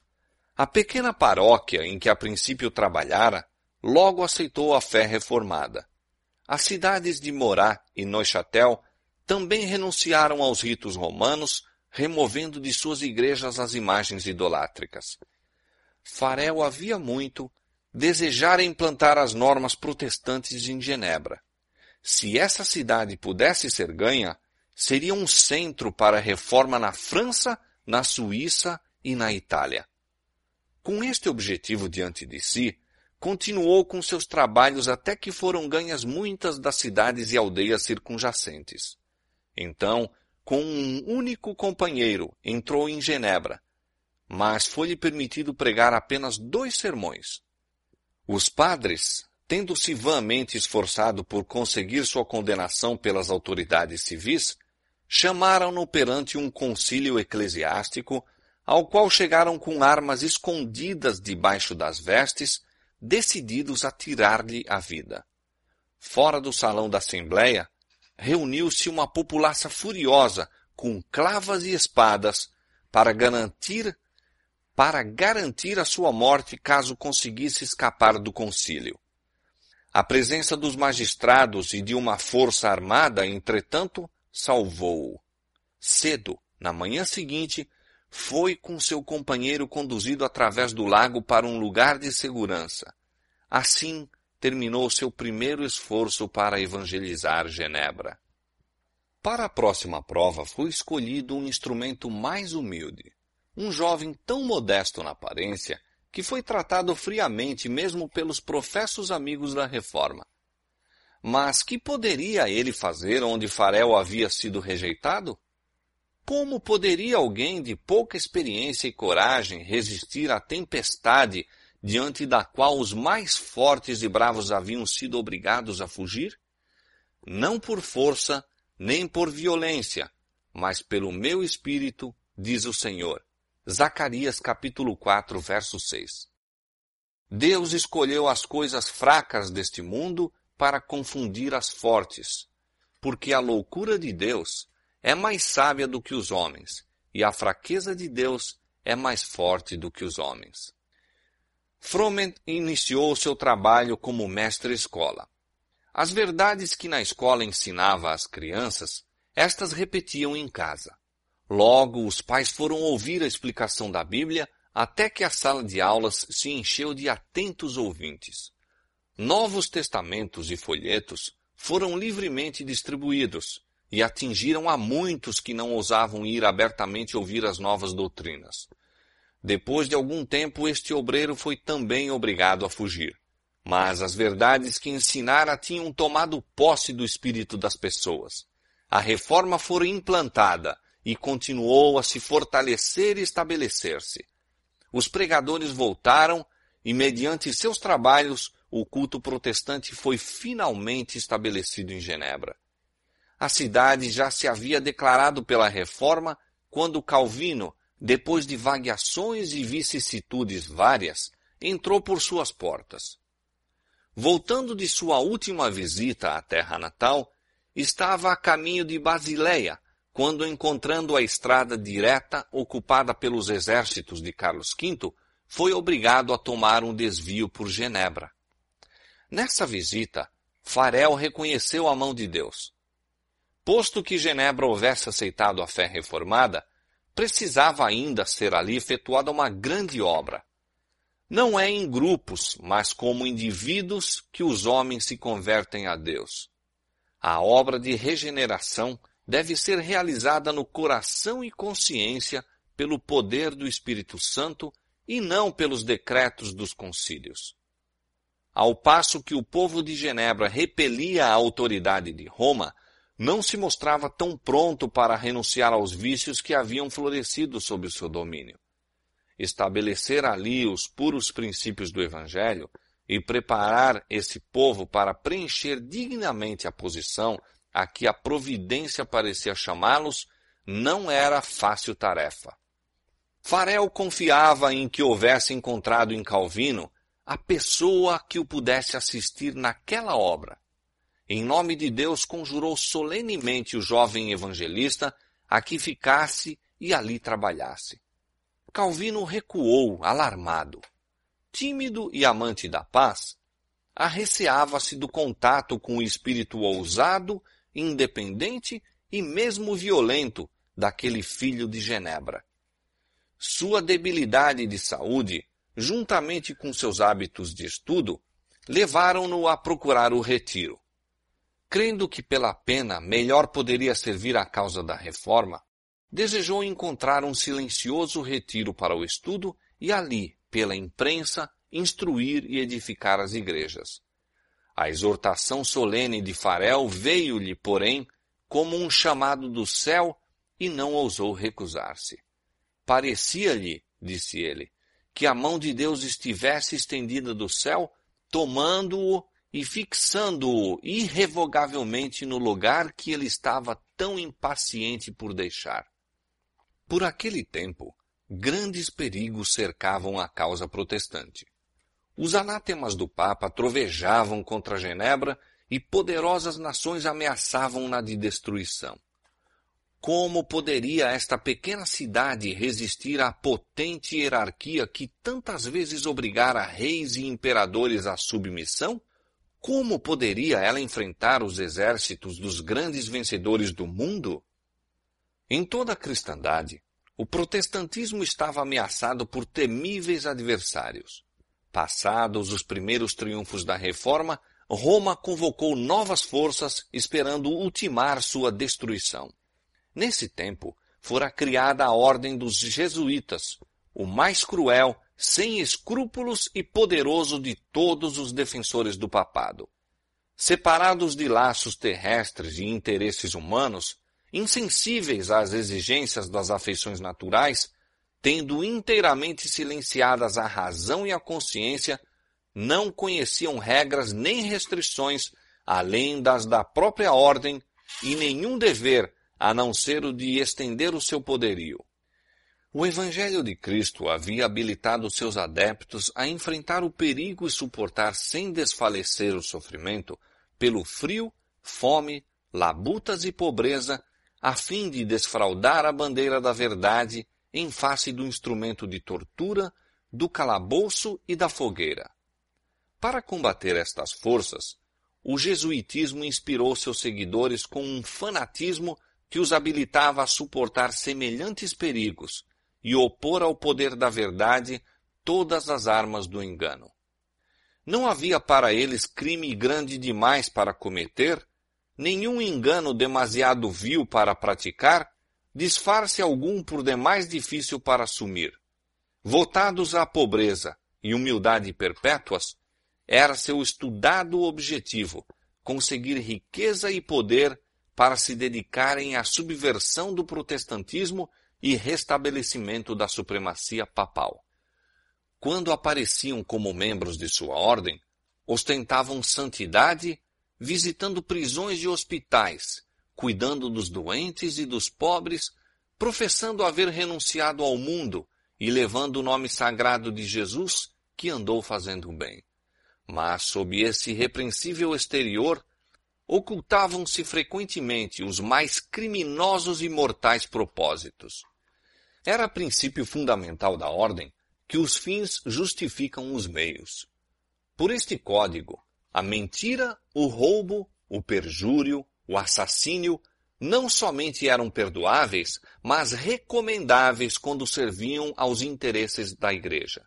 A pequena paróquia em que a princípio trabalhara, logo aceitou a fé reformada. As cidades de Morat e Neuchâtel também renunciaram aos ritos romanos, removendo de suas igrejas as imagens idolátricas. Farel havia muito desejara implantar as normas protestantes em Genebra. Se essa cidade pudesse ser ganha, seria um centro para a reforma na França, na Suíça e na Itália. Com este objetivo diante de si, continuou com seus trabalhos até que foram ganhas muitas das cidades e aldeias circunjacentes. Então, com um único companheiro, entrou em Genebra, mas foi-lhe permitido pregar apenas 2 sermões. Os padres, tendo-se vãmente esforçado por conseguir sua condenação pelas autoridades civis, chamaram-no perante um concílio eclesiástico, ao qual chegaram com armas escondidas debaixo das vestes, decididos a tirar-lhe a vida. Fora do salão da Assembleia, reuniu-se uma populaça furiosa, com clavas e espadas, para garantir a sua morte caso conseguisse escapar do concílio. A presença dos magistrados e de uma força armada, entretanto, salvou-o. Cedo, na manhã seguinte, foi com seu companheiro conduzido através do lago para um lugar de segurança. Assim, terminou seu primeiro esforço para evangelizar Genebra. Para a próxima prova foi escolhido um instrumento mais humilde. Um jovem tão modesto na aparência que foi tratado friamente mesmo pelos professos amigos da Reforma. Mas que poderia ele fazer onde Farel havia sido rejeitado? Como poderia alguém de pouca experiência e coragem resistir à tempestade diante da qual os mais fortes e bravos haviam sido obrigados a fugir? Não por força, nem por violência, mas pelo meu espírito, diz o Senhor. Zacarias capítulo 4, verso 6. Deus escolheu as coisas fracas deste mundo para confundir as fortes, porque a loucura de Deus é mais sábia do que os homens, e a fraqueza de Deus é mais forte do que os homens. Froment iniciou seu trabalho como mestre-escola. As verdades que na escola ensinava às crianças, estas repetiam em casa. Logo, os pais foram ouvir a explicação da Bíblia até que a sala de aulas se encheu de atentos ouvintes. Novos testamentos e folhetos foram livremente distribuídos e atingiram a muitos que não ousavam ir abertamente ouvir as novas doutrinas. Depois de algum tempo, este obreiro foi também obrigado a fugir. Mas as verdades que ensinara tinham tomado posse do espírito das pessoas. A reforma foi implantada e continuou a se fortalecer e estabelecer-se. Os pregadores voltaram e, mediante seus trabalhos, o culto protestante foi finalmente estabelecido em Genebra. A cidade já se havia declarado pela reforma quando Calvino, depois de vagueações e vicissitudes várias, entrou por suas portas. Voltando de sua última visita à terra natal, estava a caminho de Basileia, quando, encontrando a estrada direta ocupada pelos exércitos de Carlos V, foi obrigado a tomar um desvio por Genebra. Nessa visita, Farel reconheceu a mão de Deus. Posto que Genebra houvesse aceitado a fé reformada, precisava ainda ser ali efetuada uma grande obra. Não é em grupos, mas como indivíduos que os homens se convertem a Deus. A obra de regeneração deve ser realizada no coração e consciência pelo poder do Espírito Santo e não pelos decretos dos concílios. Ao passo que o povo de Genebra repelia a autoridade de Roma, não se mostrava tão pronto para renunciar aos vícios que haviam florescido sob o seu domínio. Estabelecer ali os puros princípios do Evangelho e preparar esse povo para preencher dignamente a posição a que a providência parecia chamá-los não era fácil tarefa. Farel confiava em que houvesse encontrado em Calvino a pessoa que o pudesse assistir naquela obra. Em nome de Deus, conjurou solenemente o jovem evangelista a que ficasse e ali trabalhasse. Calvino recuou, alarmado. Tímido e amante da paz, arreceava-se do contato com o espírito ousado, independente e mesmo violento daquele filho de Genebra. Sua debilidade de saúde, juntamente com seus hábitos de estudo, levaram-no a procurar o retiro. Crendo que pela pena melhor poderia servir à causa da reforma, desejou encontrar um silencioso retiro para o estudo e ali, pela imprensa, instruir e edificar as igrejas. A exortação solene de Farel veio-lhe, porém, como um chamado do céu e não ousou recusar-se. Parecia-lhe, disse ele, que a mão de Deus estivesse estendida do céu, tomando-o e fixando-o irrevogavelmente no lugar que ele estava tão impaciente por deixar. Por aquele tempo, grandes perigos cercavam a causa protestante. Os anátemas do Papa trovejavam contra Genebra e poderosas nações ameaçavam-na de destruição. Como poderia esta pequena cidade resistir à potente hierarquia que tantas vezes obrigara reis e imperadores à submissão? Como poderia ela enfrentar os exércitos dos grandes vencedores do mundo? Em toda a cristandade, o protestantismo estava ameaçado por temíveis adversários. Passados os primeiros triunfos da Reforma, Roma convocou novas forças esperando ultimar sua destruição. Nesse tempo, fora criada a Ordem dos Jesuítas, o mais cruel, sem escrúpulos e poderoso de todos os defensores do papado. Separados de laços terrestres e interesses humanos, insensíveis às exigências das afeições naturais, tendo inteiramente silenciadas a razão e a consciência, não conheciam regras nem restrições além das da própria ordem e nenhum dever a não ser o de estender o seu poderio. O Evangelho de Cristo havia habilitado seus adeptos a enfrentar o perigo e suportar sem desfalecer o sofrimento pelo frio, fome, labutas e pobreza, a fim de desfraldar a bandeira da verdade em face do instrumento de tortura, do calabouço e da fogueira. Para combater estas forças, o jesuitismo inspirou seus seguidores com um fanatismo que os habilitava a suportar semelhantes perigos e opor ao poder da verdade todas as armas do engano. Não havia para eles crime grande demais para cometer, nenhum engano demasiado vil para praticar, disfarce algum por demais difícil para assumir. Votados à pobreza e humildade perpétuas, era seu estudado objetivo conseguir riqueza e poder para se dedicarem à subversão do protestantismo e restabelecimento da supremacia papal. Quando apareciam como membros de sua ordem, ostentavam santidade, visitando prisões e hospitais, cuidando dos doentes e dos pobres, professando haver renunciado ao mundo e levando o nome sagrado de Jesus, que andou fazendo bem. Mas, sob esse irrepreensível exterior, ocultavam-se frequentemente os mais criminosos e mortais propósitos. Era princípio fundamental da ordem que os fins justificam os meios. Por este código, a mentira, o roubo, o perjúrio, o assassínio não somente eram perdoáveis, mas recomendáveis quando serviam aos interesses da Igreja.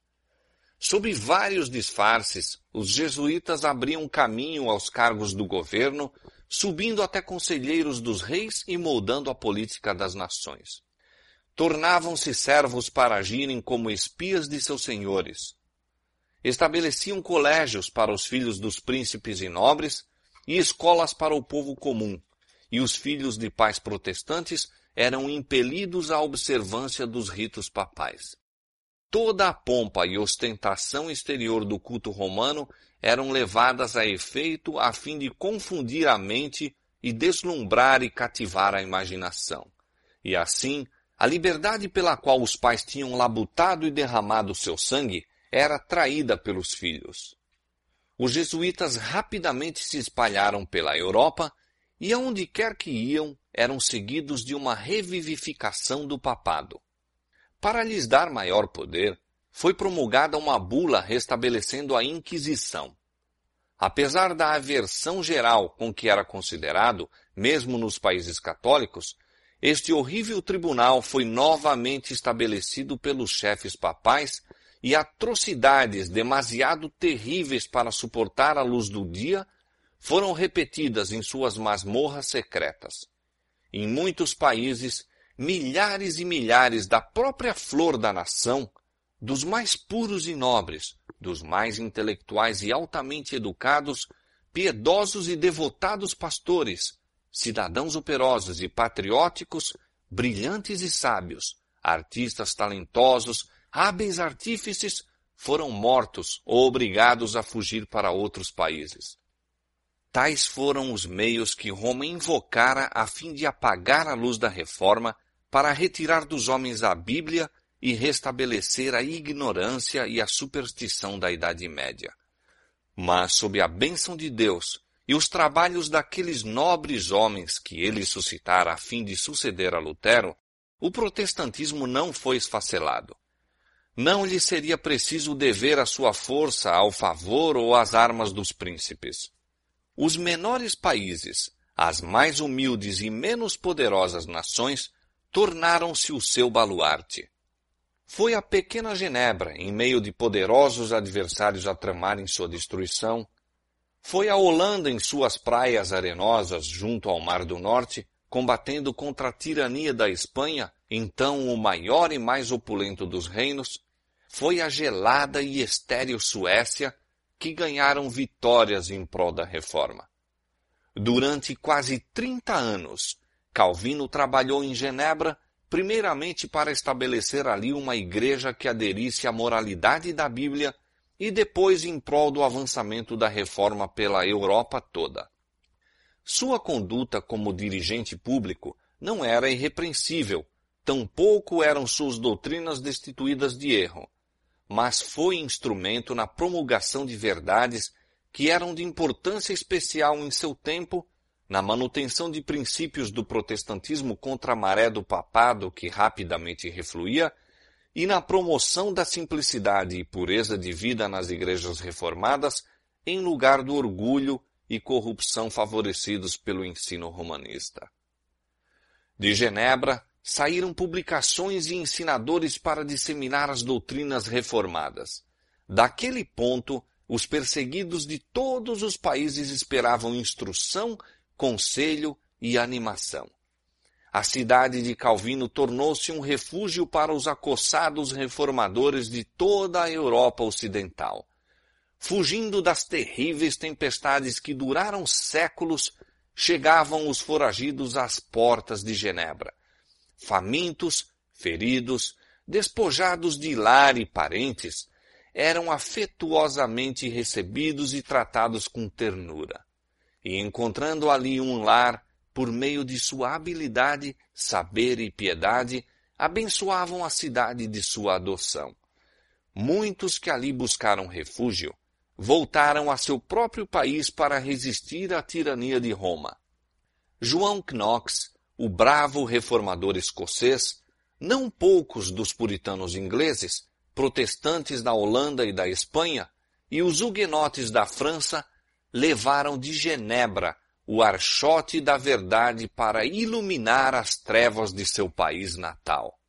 Sob vários disfarces, os jesuítas abriam caminho aos cargos do governo, subindo até conselheiros dos reis e moldando a política das nações. Tornavam-se servos para agirem como espias de seus senhores. Estabeleciam colégios para os filhos dos príncipes e nobres e escolas para o povo comum, e os filhos de pais protestantes eram impelidos à observância dos ritos papais. Toda a pompa e ostentação exterior do culto romano eram levadas a efeito a fim de confundir a mente e deslumbrar e cativar a imaginação. E assim, a liberdade pela qual os pais tinham labutado e derramado seu sangue era traída pelos filhos. Os jesuítas rapidamente se espalharam pela Europa e aonde quer que iam eram seguidos de uma revivificação do papado. Para lhes dar maior poder, foi promulgada uma bula restabelecendo a Inquisição. Apesar da aversão geral com que era considerado, mesmo nos países católicos, este horrível tribunal foi novamente estabelecido pelos chefes papais e atrocidades demasiado terríveis para suportar a luz do dia foram repetidas em suas masmorras secretas. Em muitos países, milhares e milhares da própria flor da nação, dos mais puros e nobres, dos mais intelectuais e altamente educados, piedosos e devotados pastores, cidadãos operosos e patrióticos, brilhantes e sábios, artistas talentosos, hábeis artífices, foram mortos ou obrigados a fugir para outros países. Tais foram os meios que Roma invocara a fim de apagar a luz da reforma para retirar dos homens a Bíblia e restabelecer a ignorância e a superstição da Idade Média. Mas, sob a bênção de Deus e os trabalhos daqueles nobres homens que ele suscitara a fim de suceder a Lutero, o protestantismo não foi esfacelado. Não lhe seria preciso dever a sua força ao favor ou às armas dos príncipes. Os menores países, as mais humildes e menos poderosas nações, tornaram-se o seu baluarte. Foi a pequena Genebra, em meio de poderosos adversários a tramarem sua destruição. Foi a Holanda em suas praias arenosas junto ao Mar do Norte, combatendo contra a tirania da Espanha, então o maior e mais opulento dos reinos. foi a gelada e estéril Suécia que ganharam vitórias em prol da reforma. Durante quase 30 anos, Calvino trabalhou em Genebra, primeiramente para estabelecer ali uma igreja que aderisse à moralidade da Bíblia e depois em prol do avançamento da reforma pela Europa toda. Sua conduta como dirigente público não era irrepreensível, tampouco eram suas doutrinas destituídas de erro, mas foi instrumento na promulgação de verdades que eram de importância especial em seu tempo, na manutenção de princípios do protestantismo contra a maré do papado que rapidamente refluía, e na promoção da simplicidade e pureza de vida nas igrejas reformadas, em lugar do orgulho e corrupção favorecidos pelo ensino romanista. De Genebra saíram publicações e ensinadores para disseminar as doutrinas reformadas. Daquele ponto, os perseguidos de todos os países esperavam instrução, conselho e animação. A cidade de Calvino tornou-se um refúgio para os acossados reformadores de toda a Europa Ocidental. Fugindo das terríveis tempestades que duraram séculos, chegavam os foragidos às portas de Genebra. Famintos, feridos, despojados de lar e parentes, eram afetuosamente recebidos e tratados com ternura. E encontrando ali um lar, por meio de sua habilidade, saber e piedade, abençoavam a cidade de sua adoção. Muitos que ali buscaram refúgio, voltaram a seu próprio país para resistir à tirania de Roma. João Knox, o bravo reformador escocês, não poucos dos puritanos ingleses, protestantes da Holanda e da Espanha, e os huguenotes da França, levaram de Genebra o archote da verdade para iluminar as trevas de seu país natal.